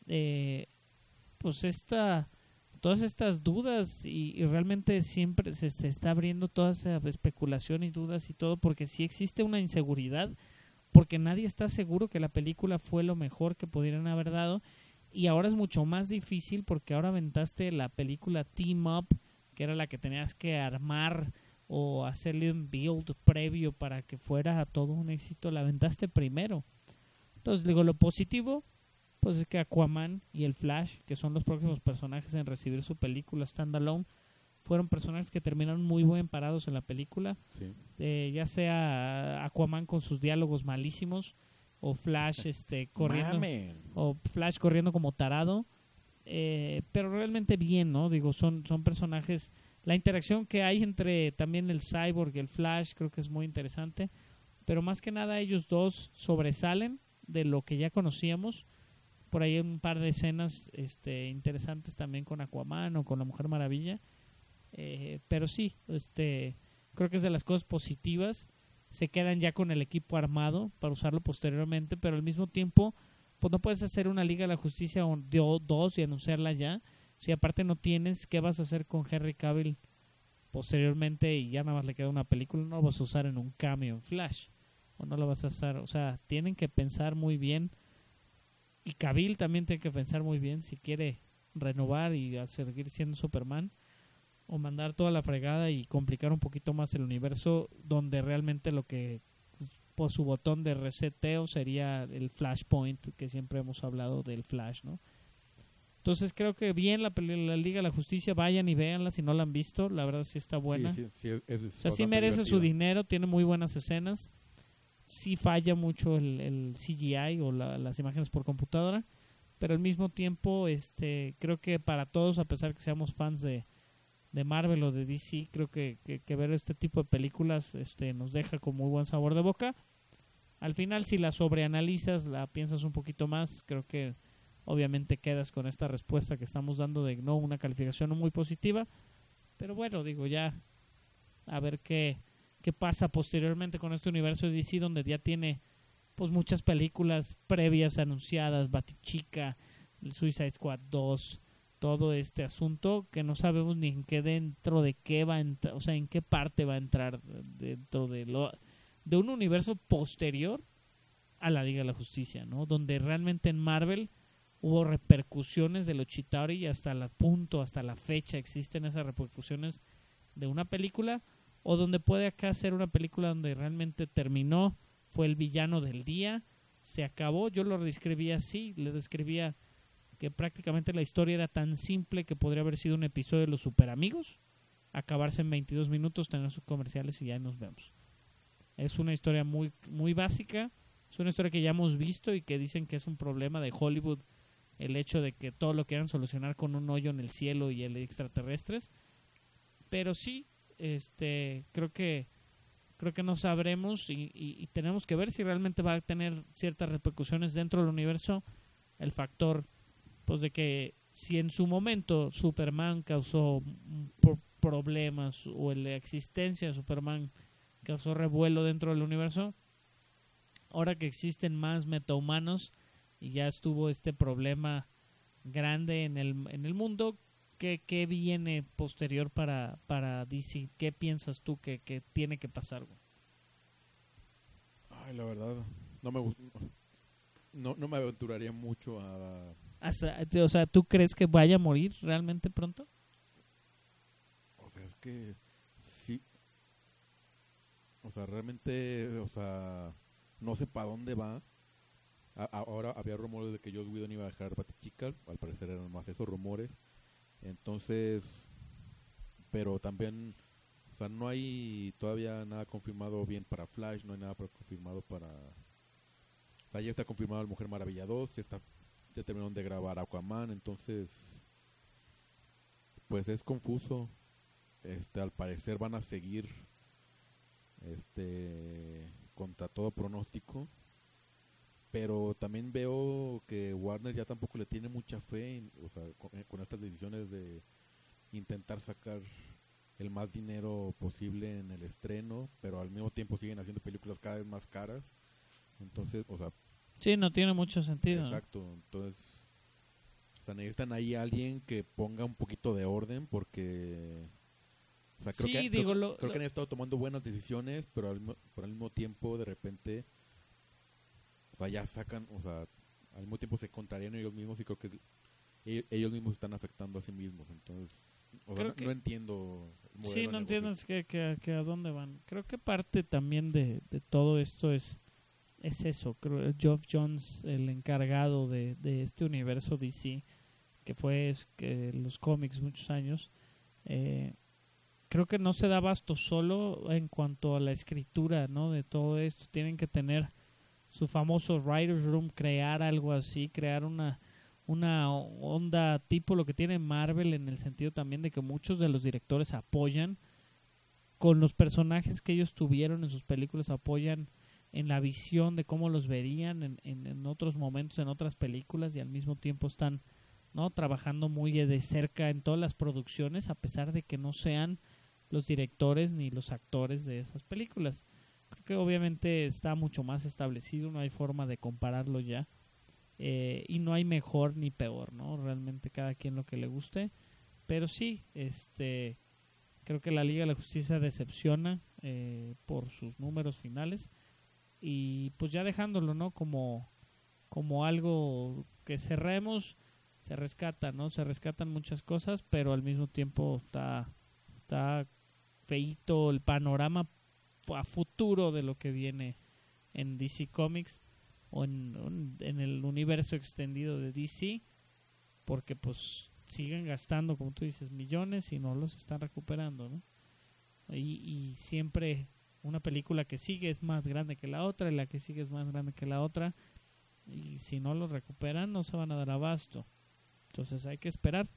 eh, pues esta todas estas dudas y, y realmente siempre se, se está abriendo toda esa especulación y dudas y todo, porque sí existe una inseguridad, porque nadie está seguro que la película fue lo mejor que pudieran haber dado, y ahora es mucho más difícil porque ahora aventaste la película Team Up, que era la que tenías que armar o hacerle un build previo para que fuera todo un éxito, la aventaste primero. Entonces digo, lo positivo pues es que Aquaman y el Flash, que son los próximos personajes en recibir su película standalone, fueron personajes que terminaron muy bien parados en la película. Sí. Eh, ya sea Aquaman con sus diálogos malísimos, o Flash este corriendo Mamen. o Flash corriendo como tarado, eh, pero realmente bien, ¿no? Digo, son, son personajes. La interacción que hay entre también el Cyborg y el Flash creo que es muy interesante, pero más que nada ellos dos sobresalen de lo que ya conocíamos. Por ahí un par de escenas este, interesantes también con Aquaman o con la Mujer Maravilla. Eh, pero sí, este, creo que es de las cosas positivas. Se quedan ya con el equipo armado para usarlo posteriormente, pero al mismo tiempo pues no puedes hacer una Liga de la Justicia o dos y anunciarla ya. Si aparte no tienes, ¿qué vas a hacer con Henry Cavill posteriormente y ya nada más le queda una película? No lo vas a usar en un cameo en Flash, o no lo vas a usar. O sea, tienen que pensar muy bien. Y Cavill también tiene que pensar muy bien si quiere renovar y a seguir siendo Superman, o mandar toda la fregada y complicar un poquito más el universo, donde realmente lo que por su botón de reseteo sería el Flashpoint, que siempre hemos hablado del Flash, ¿no? Entonces creo que bien la, la Liga de la Justicia, vayan y véanla si no la han visto, la verdad sí está buena. Sí, sí, sí, es, es o sea, sí merece divertida. su dinero, tiene muy buenas escenas. Sí falla mucho el, el C G I o la, las imágenes por computadora, pero al mismo tiempo este creo que para todos, a pesar que seamos fans de, de Marvel o de D C, creo que, que, que ver este tipo de películas este nos deja con muy buen sabor de boca. Al final, si la sobreanalizas, la piensas un poquito más, creo que obviamente quedas con esta respuesta que estamos dando de no una calificación muy positiva, pero bueno, digo ya a ver qué qué pasa posteriormente con este universo de D C, donde ya tiene pues muchas películas previas anunciadas, Batichica, el Suicide Squad dos, todo este asunto que no sabemos ni en qué dentro de qué va a entrar, o sea, en qué parte va a entrar dentro de lo de un universo posterior a la Liga de la Justicia, ¿no? Donde realmente en Marvel hubo repercusiones de lo Chitauri y hasta el punto, hasta la fecha existen esas repercusiones de una película, o donde puede acá ser una película donde realmente terminó, fue el villano del día, se acabó. Yo lo describía así, le describía que prácticamente la historia era tan simple que podría haber sido un episodio de Los Super Amigos, acabarse en veintidós minutos, tener sus comerciales y ya nos vemos. Es una historia muy, muy básica, es una historia que ya hemos visto y que dicen que es un problema de Hollywood, el hecho de que todo lo quieran solucionar con un hoyo en el cielo y el extraterrestres, pero sí, este creo que creo que no sabremos y, y, y tenemos que ver si realmente va a tener ciertas repercusiones dentro del universo el factor pues de que si en su momento Superman causó por problemas o la existencia de Superman causó revuelo dentro del universo, ahora que existen más metahumanos y ya estuvo este problema grande en el en el mundo, ¿Qué, ¿Qué viene posterior para, para D C? ¿Qué piensas tú que, que tiene que pasar, güey? Ay, la verdad, no me gust- no, no me aventuraría mucho a... Hasta, o sea, ¿tú crees que vaya a morir realmente pronto? O sea, es que sí. O sea, realmente, o sea, no sé para dónde va. A- ahora había rumores de que Joss Whedon iba a dejar Batichica, al parecer eran más esos rumores. Entonces, pero también, o sea, no hay todavía nada confirmado bien para Flash, no hay nada confirmado para... O sea, ya está confirmado el Mujer Maravilla dos, ya, está, ya terminaron de grabar Aquaman, entonces, pues es confuso. Este, al parecer van a seguir este contra todo pronóstico. Pero también veo que Warner ya tampoco le tiene mucha fe en, o sea, con, con estas decisiones de intentar sacar el más dinero posible en el estreno, pero al mismo tiempo siguen haciendo películas cada vez más caras. Entonces, o sea, Sí, no tiene mucho sentido. exacto. Entonces, sea, necesitan ahí a alguien que ponga un poquito de orden porque... O sea, creo, Sí, que, digo, creo, lo- creo lo- que han estado tomando buenas decisiones, pero al, mismo- pero al mismo tiempo, de repente, o sea, ya sacan, o sea, al mismo tiempo se contrarían ellos mismos y creo que ellos, ellos mismos están afectando a sí mismos. Entonces, o sea, Creo no, que- no entiendo el modelo Sí, de no negocio. entiendes que, que- que a dónde van. Creo que parte también de, de todo esto es, es eso. Creo que Geoff Johns, el encargado de, de este universo D C, que fue es, que los cómics muchos años, eh, creo que no se da abasto solo en cuanto a la escritura, ¿no? De todo esto. Tienen que tener su famoso writer's room, crear algo así, crear una una onda tipo lo que tiene Marvel, en el sentido también de que muchos de los directores apoyan con los personajes que ellos tuvieron en sus películas, apoyan en la visión de cómo los verían en, en, en otros momentos, en otras películas, y al mismo tiempo están, ¿no?, trabajando muy de cerca en todas las producciones, a pesar de que no sean los directores ni los actores de esas películas. Creo que obviamente está mucho más establecido, no hay forma de compararlo ya. Eh, y no hay mejor ni peor, ¿no? Realmente cada quien lo que le guste. Pero sí, este, creo que la Liga de la Justicia decepciona eh, por sus números finales. Y pues ya dejándolo, ¿no? Como, como algo que cerremos, se rescata, ¿no? Se rescatan muchas cosas, pero al mismo tiempo está, está feíto el panorama a futuro de lo que viene en D C Comics o en, en el universo extendido de D C, porque pues siguen gastando, como tú dices, millones y no los están recuperando, ¿no? Y, y siempre una película que sigue es más grande que la otra y la que sigue es más grande que la otra, y si no lo recuperan no se van a dar abasto. Entonces hay que esperar.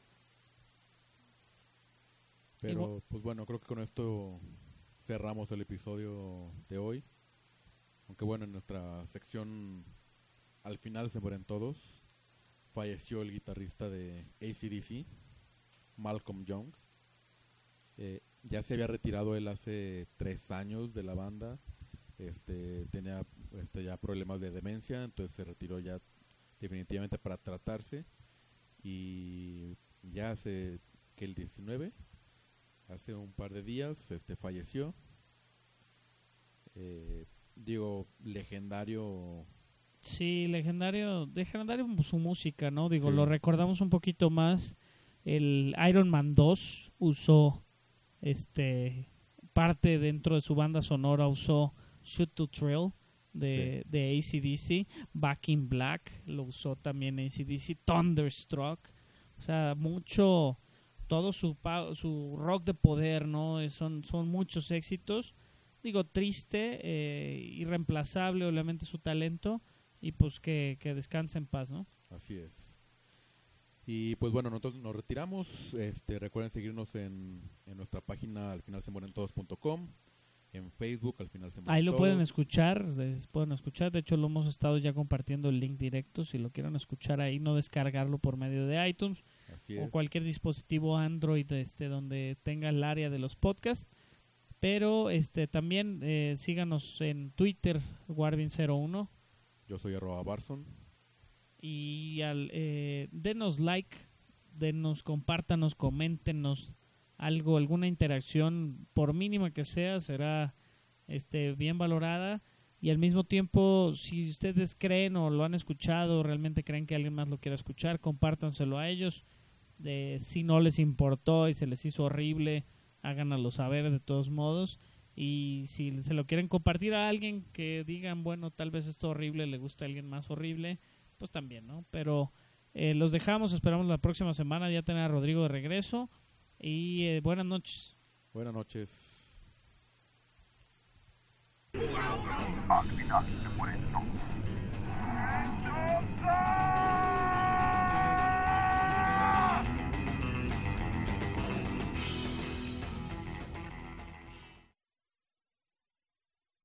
Pero, Igual- pues bueno, creo que con esto cerramos el episodio de hoy. Aunque bueno, en nuestra sección Al final se mueren todos, falleció el guitarrista de A C D C, Malcolm Young. Eh, ya se había retirado él hace tres años de la banda. Este, tenía este, ya problemas de demencia, entonces se retiró ya definitivamente para tratarse. Y ya hace que el diecinueve, hace un par de días, este falleció. Eh, digo, legendario. Sí, legendario, legendario su música, ¿no? Digo, Sí. lo recordamos un poquito más. El Iron Man dos usó este parte dentro de su banda sonora, usó Shoot to Thrill de, Sí. de A C D C. Back in Black lo usó también A C D C. Thunderstruck. O sea, mucho, todo su, pa- su rock de poder, ¿no? Eh, Son, son muchos éxitos. Digo, triste, eh, irreemplazable, obviamente, su talento. Y pues que, que descanse en paz, ¿no? Así es. Y pues bueno, nosotros nos retiramos. Este, recuerden seguirnos en, en nuestra página al final se mueren todos punto com, en Facebook al final se mueren Ahí lo todos. pueden escuchar, les pueden escuchar. De hecho, lo hemos estado ya compartiendo el link directo. Si lo quieren escuchar ahí, no descargarlo por medio de iTunes Así o es. cualquier dispositivo Android este donde tenga el área de los podcasts. Pero este también eh, síganos en Twitter, Warvin cero uno. Yo soy arroba Barson. Y al, eh, denos like, denos, compártanos, coméntenos algo, alguna interacción, por mínima que sea, será este bien valorada. Y al mismo tiempo, si ustedes creen o lo han escuchado, realmente creen que alguien más lo quiera escuchar, compártanselo a ellos. De, si no les importó y se les hizo horrible, háganlo saber de todos modos. Y si se lo quieren compartir a alguien que digan, bueno, tal vez esto horrible le gusta a alguien más horrible, pues también, ¿no? Pero eh, los dejamos, esperamos la próxima semana ya tener a Rodrigo de regreso. Y eh, buenas noches. Buenas noches. Akvinator.